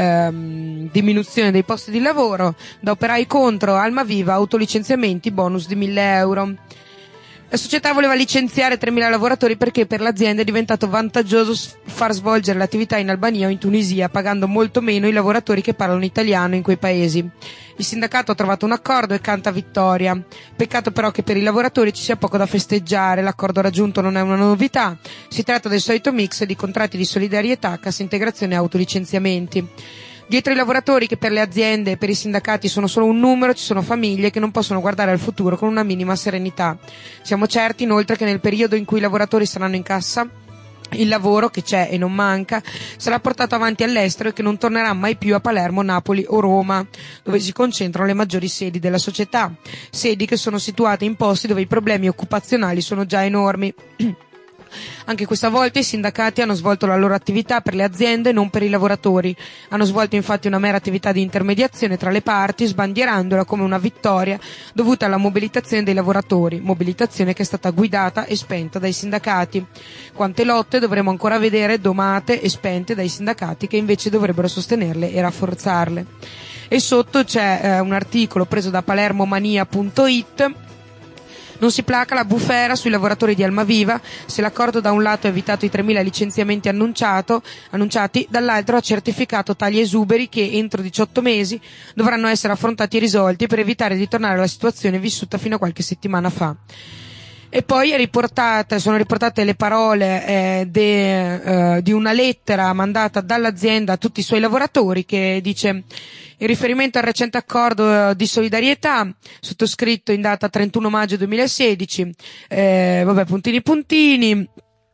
ehm, diminuzione dei posti di lavoro, da operai contro Almaviva, autolicenziamenti, bonus di mille euro. La società voleva licenziare tremila lavoratori perché per l'azienda è diventato vantaggioso far svolgere l'attività in Albania o in Tunisia, pagando molto meno i lavoratori che parlano italiano in quei paesi. Il sindacato ha trovato un accordo e canta vittoria. Peccato però che per i lavoratori ci sia poco da festeggiare. L'accordo raggiunto non è una novità. Si tratta del solito mix di contratti di solidarietà, cassa integrazione e autolicenziamenti. Dietro i lavoratori, che per le aziende e per i sindacati sono solo un numero, ci sono famiglie che non possono guardare al futuro con una minima serenità. Siamo certi inoltre che nel periodo in cui i lavoratori saranno in cassa, il lavoro, che c'è e non manca, sarà portato avanti all'estero e che non tornerà mai più a Palermo, Napoli o Roma, dove si concentrano le maggiori sedi della società, sedi che sono situate in posti dove i problemi occupazionali sono già enormi. Anche questa volta i sindacati hanno svolto la loro attività per le aziende e non per i lavoratori. Hanno svolto infatti una mera attività di intermediazione tra le parti, sbandierandola come una vittoria dovuta alla mobilitazione dei lavoratori, mobilitazione che è stata guidata e spenta dai sindacati. Quante lotte dovremo ancora vedere domate e spente dai sindacati che invece dovrebbero sostenerle e rafforzarle. E sotto c'è eh, un articolo preso da palermomania punto it. Non si placa la bufera sui lavoratori di Almaviva. Se l'accordo da un lato ha evitato i tremila licenziamenti annunciato, annunciati, dall'altro ha certificato tagli esuberi che entro diciotto mesi dovranno essere affrontati e risolti per evitare di tornare alla situazione vissuta fino a qualche settimana fa. E poi è riportata, sono riportate le parole eh, de, eh, di una lettera mandata dall'azienda a tutti i suoi lavoratori che dice: in riferimento al recente accordo di solidarietà sottoscritto in data trentuno maggio duemilasedici, eh, vabbè, puntini puntini,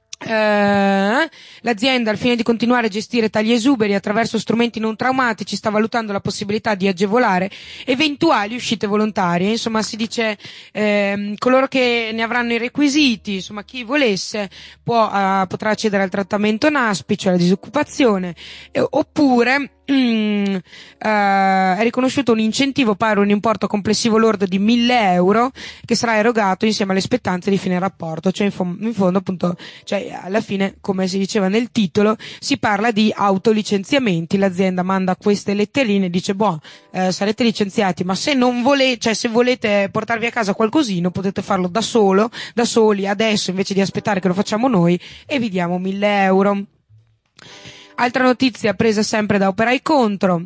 Eh, l'azienda, al fine di continuare a gestire tagli esuberi attraverso strumenti non traumatici, sta valutando la possibilità di agevolare eventuali uscite volontarie. Insomma, si dice eh, coloro che ne avranno i requisiti, insomma chi volesse può, uh, potrà accedere al trattamento NASPI, cioè la disoccupazione, eh, oppure Mm, uh, è riconosciuto un incentivo pari a un importo complessivo lordo di mille euro che sarà erogato insieme alle spettanze di fine rapporto. Cioè in, fo- in fondo appunto, cioè alla fine, come si diceva nel titolo, si parla di autolicenziamenti. L'azienda manda queste letterine e dice: boh, eh, sarete licenziati, ma se non volete, cioè se volete portarvi a casa qualcosino potete farlo da solo, da soli adesso, invece di aspettare che lo facciamo noi, e vi diamo mille euro. Altra notizia presa sempre da Operai Contro.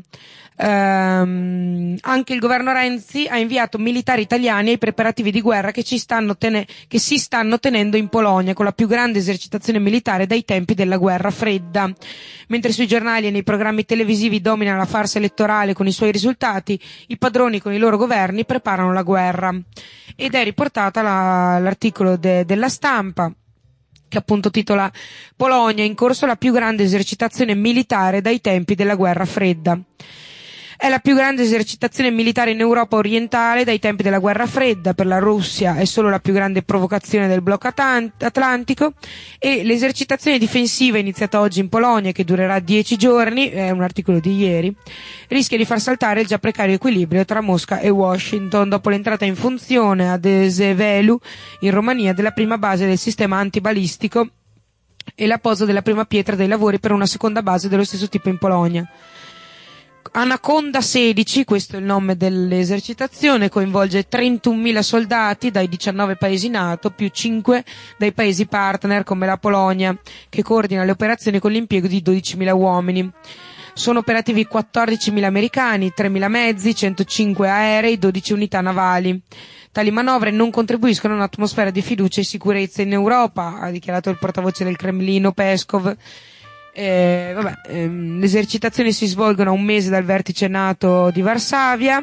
Ehm, anche il governo Renzi ha inviato militari italiani ai preparativi di guerra che, ci stanno tene- che si stanno tenendo in Polonia, con la più grande esercitazione militare dai tempi della guerra fredda. Mentre sui giornali e nei programmi televisivi domina la farsa elettorale con i suoi risultati, i padroni con i loro governi preparano la guerra. Ed è riportata la- l'articolo de- della Stampa, che appunto titola: Polonia, in corso la più grande esercitazione militare dai tempi della guerra fredda. È la più grande esercitazione militare in Europa orientale dai tempi della guerra fredda. Per la Russia è solo la più grande provocazione del blocco atlantico, e l'esercitazione difensiva iniziata oggi in Polonia, che durerà dieci giorni, è un articolo di ieri, rischia di far saltare il già precario equilibrio tra Mosca e Washington dopo l'entrata in funzione ad Ezevelu in Romania della prima base del sistema antibalistico e la posa della prima pietra dei lavori per una seconda base dello stesso tipo in Polonia. Anaconda sedici, questo è il nome dell'esercitazione, coinvolge trentunomila soldati dai diciannove paesi NATO più cinque dai paesi partner come la Polonia, che coordina le operazioni con l'impiego di dodicimila uomini. Sono operativi quattordicimila americani, tremila mezzi, centocinque aerei, dodici unità navali. Tali manovre non contribuiscono a un'atmosfera di fiducia e sicurezza in Europa, ha dichiarato il portavoce del Cremlino Peskov. Eh, vabbè, ehm, le esercitazioni si svolgono a un mese dal vertice NATO di Varsavia.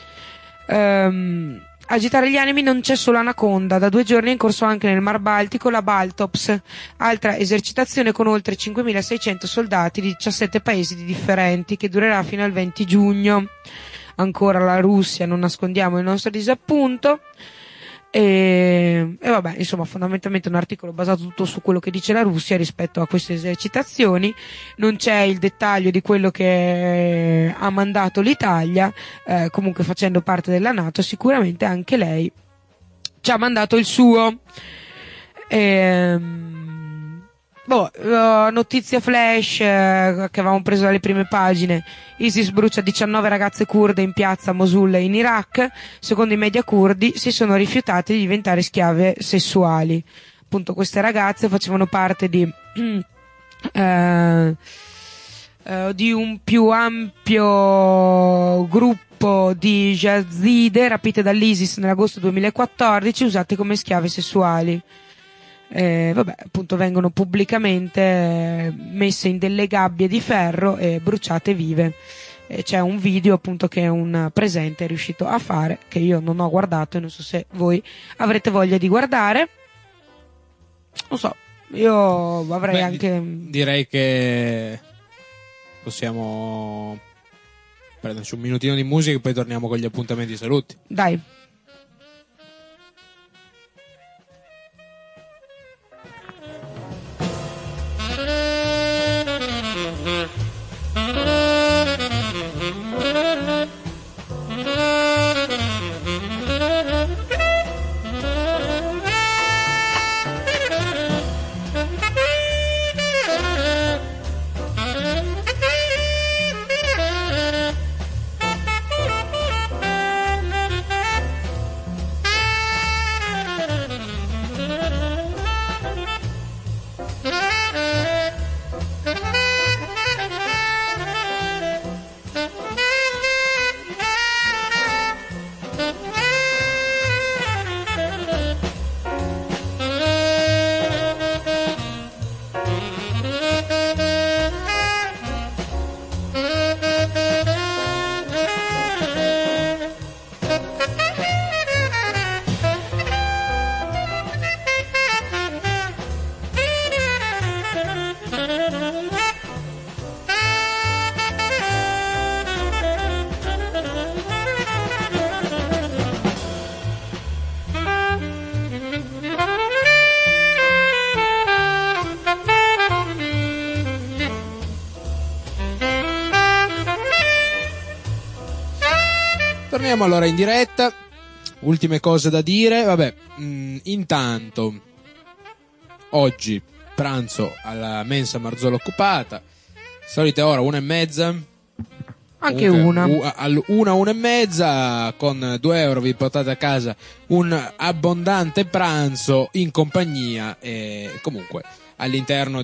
Ehm, agitare gli animi non c'è solo Anaconda, da due giorni è in corso anche nel Mar Baltico la Baltops, altra esercitazione con oltre cinquemilaseicento soldati di diciassette paesi differenti, che durerà fino al venti giugno. Ancora la Russia, non nascondiamo il nostro disappunto. E, e vabbè, insomma, fondamentalmente un articolo basato tutto su quello che dice la Russia rispetto a queste esercitazioni. Non c'è il dettaglio di quello che ha mandato l'Italia, eh, comunque facendo parte della NATO sicuramente anche lei ci ha mandato il suo. E, boh, notizia flash eh, che avevamo preso dalle prime pagine: ISIS brucia diciannove ragazze kurde in piazza a Mosul in Iraq. Secondo i media curdi si sono rifiutate di diventare schiave sessuali. Appunto, queste ragazze facevano parte di eh, eh, di un più ampio gruppo di yazide rapite dall'ISIS nell'agosto duemilaquattordici, usate come schiave sessuali. Eh, vabbè, appunto vengono pubblicamente messe in delle gabbie di ferro e bruciate vive. E c'è un video appunto che un presente è riuscito a fare, che io non ho guardato e non so se voi avrete voglia di guardare. Non so, io avrei Beh, anche... direi che possiamo prenderci un minutino di musica e poi torniamo con gli appuntamenti saluti. Dai. Torniamo allora in diretta. Ultime cose da dire. Vabbè, mh, intanto oggi pranzo alla mensa Marzolo occupata. Solite ora una e mezza. Anche Comunque, una. u- al- una, una e mezza, con due euro vi portate a casa un abbondante pranzo in compagnia e comunque all'interno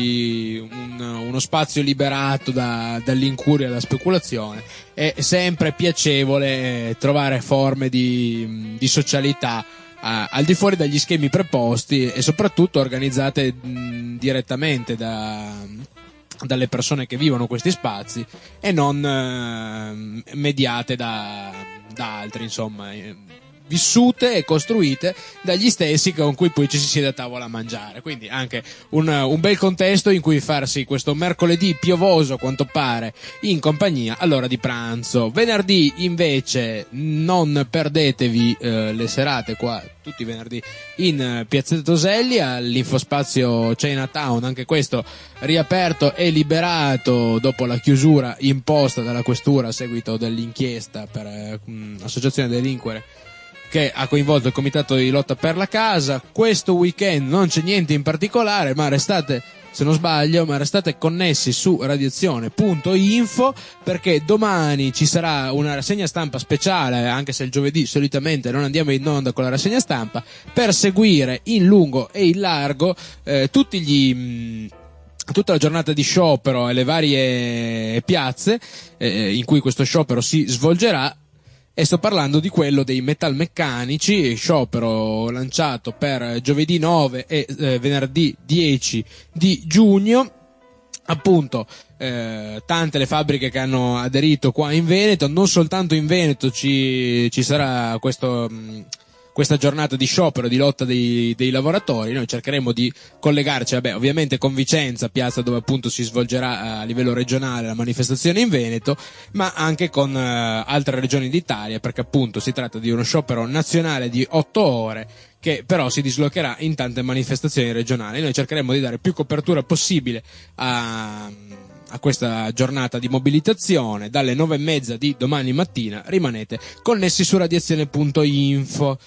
di un- uno spazio liberato da- dall'incuria e dalla speculazione. È sempre piacevole trovare forme di, di socialità a- al di fuori dagli schemi preposti e soprattutto organizzate mh, direttamente da dalle persone che vivono questi spazi e non eh, mediate da, da altri, insomma, eh, vissute e costruite dagli stessi con cui poi ci si siede a tavola a mangiare. Quindi anche un, un bel contesto in cui farsi questo mercoledì piovoso, a quanto pare, in compagnia all'ora di pranzo. Venerdì invece non perdetevi eh, le serate qua tutti i venerdì in eh, Piazzetta Toselli all'infospazio Chinatown, anche questo riaperto e liberato dopo la chiusura imposta dalla questura a seguito dell'inchiesta per eh, mh, associazione delinquere che ha coinvolto il comitato di lotta per la casa. Questo weekend non c'è niente in particolare, ma restate, se non sbaglio, ma restate connessi su radiazione punto info perché domani ci sarà una rassegna stampa speciale, anche se il giovedì solitamente non andiamo in onda con la rassegna stampa, per seguire in lungo e in largo eh, tutti gli mh, tutta la giornata di sciopero e le varie piazze eh, in cui questo sciopero si svolgerà. E sto parlando di quello dei metalmeccanici, sciopero lanciato per giovedì nove e eh, venerdì dieci di giugno. Appunto, eh, tante le fabbriche che hanno aderito qua in Veneto, non soltanto in Veneto ci, ci sarà questo... Mh, questa giornata di sciopero, di lotta dei, dei lavoratori. Noi cercheremo di collegarci, vabbè, ovviamente con Vicenza, piazza dove appunto si svolgerà a livello regionale la manifestazione in Veneto, ma anche con uh, altre regioni d'Italia, perché appunto si tratta di uno sciopero nazionale di otto ore che però si dislocherà in tante manifestazioni regionali. Noi cercheremo di dare più copertura possibile a a questa giornata di mobilitazione dalle nove e mezza di domani mattina. Rimanete connessi su radiazione punto info.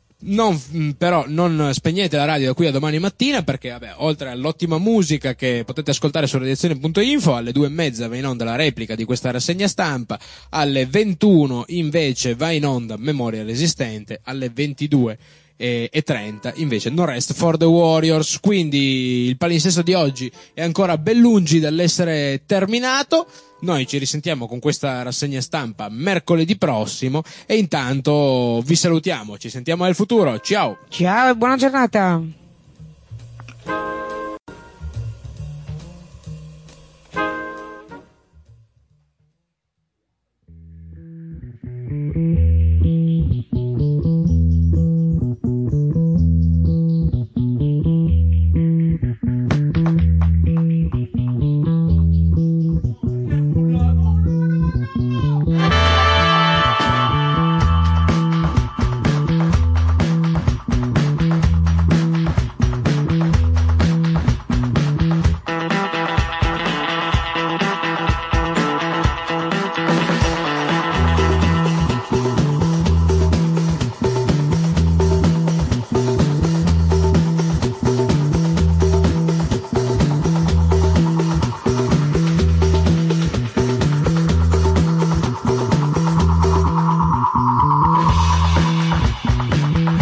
Non, però non spegnete la radio da qui a domani mattina perché vabbè, oltre all'ottima musica che potete ascoltare su radiazione punto info, alle due e mezza va in onda la replica di questa rassegna stampa, alle ventuno invece va in onda Memoria Resistente, alle ventidue e trenta invece No Rest for the Warriors. Quindi il palinsesto di oggi è ancora ben lungi dall'essere terminato. Noi ci risentiamo con questa rassegna stampa mercoledì prossimo e intanto vi salutiamo, ci sentiamo nel futuro, ciao! Ciao e buona giornata.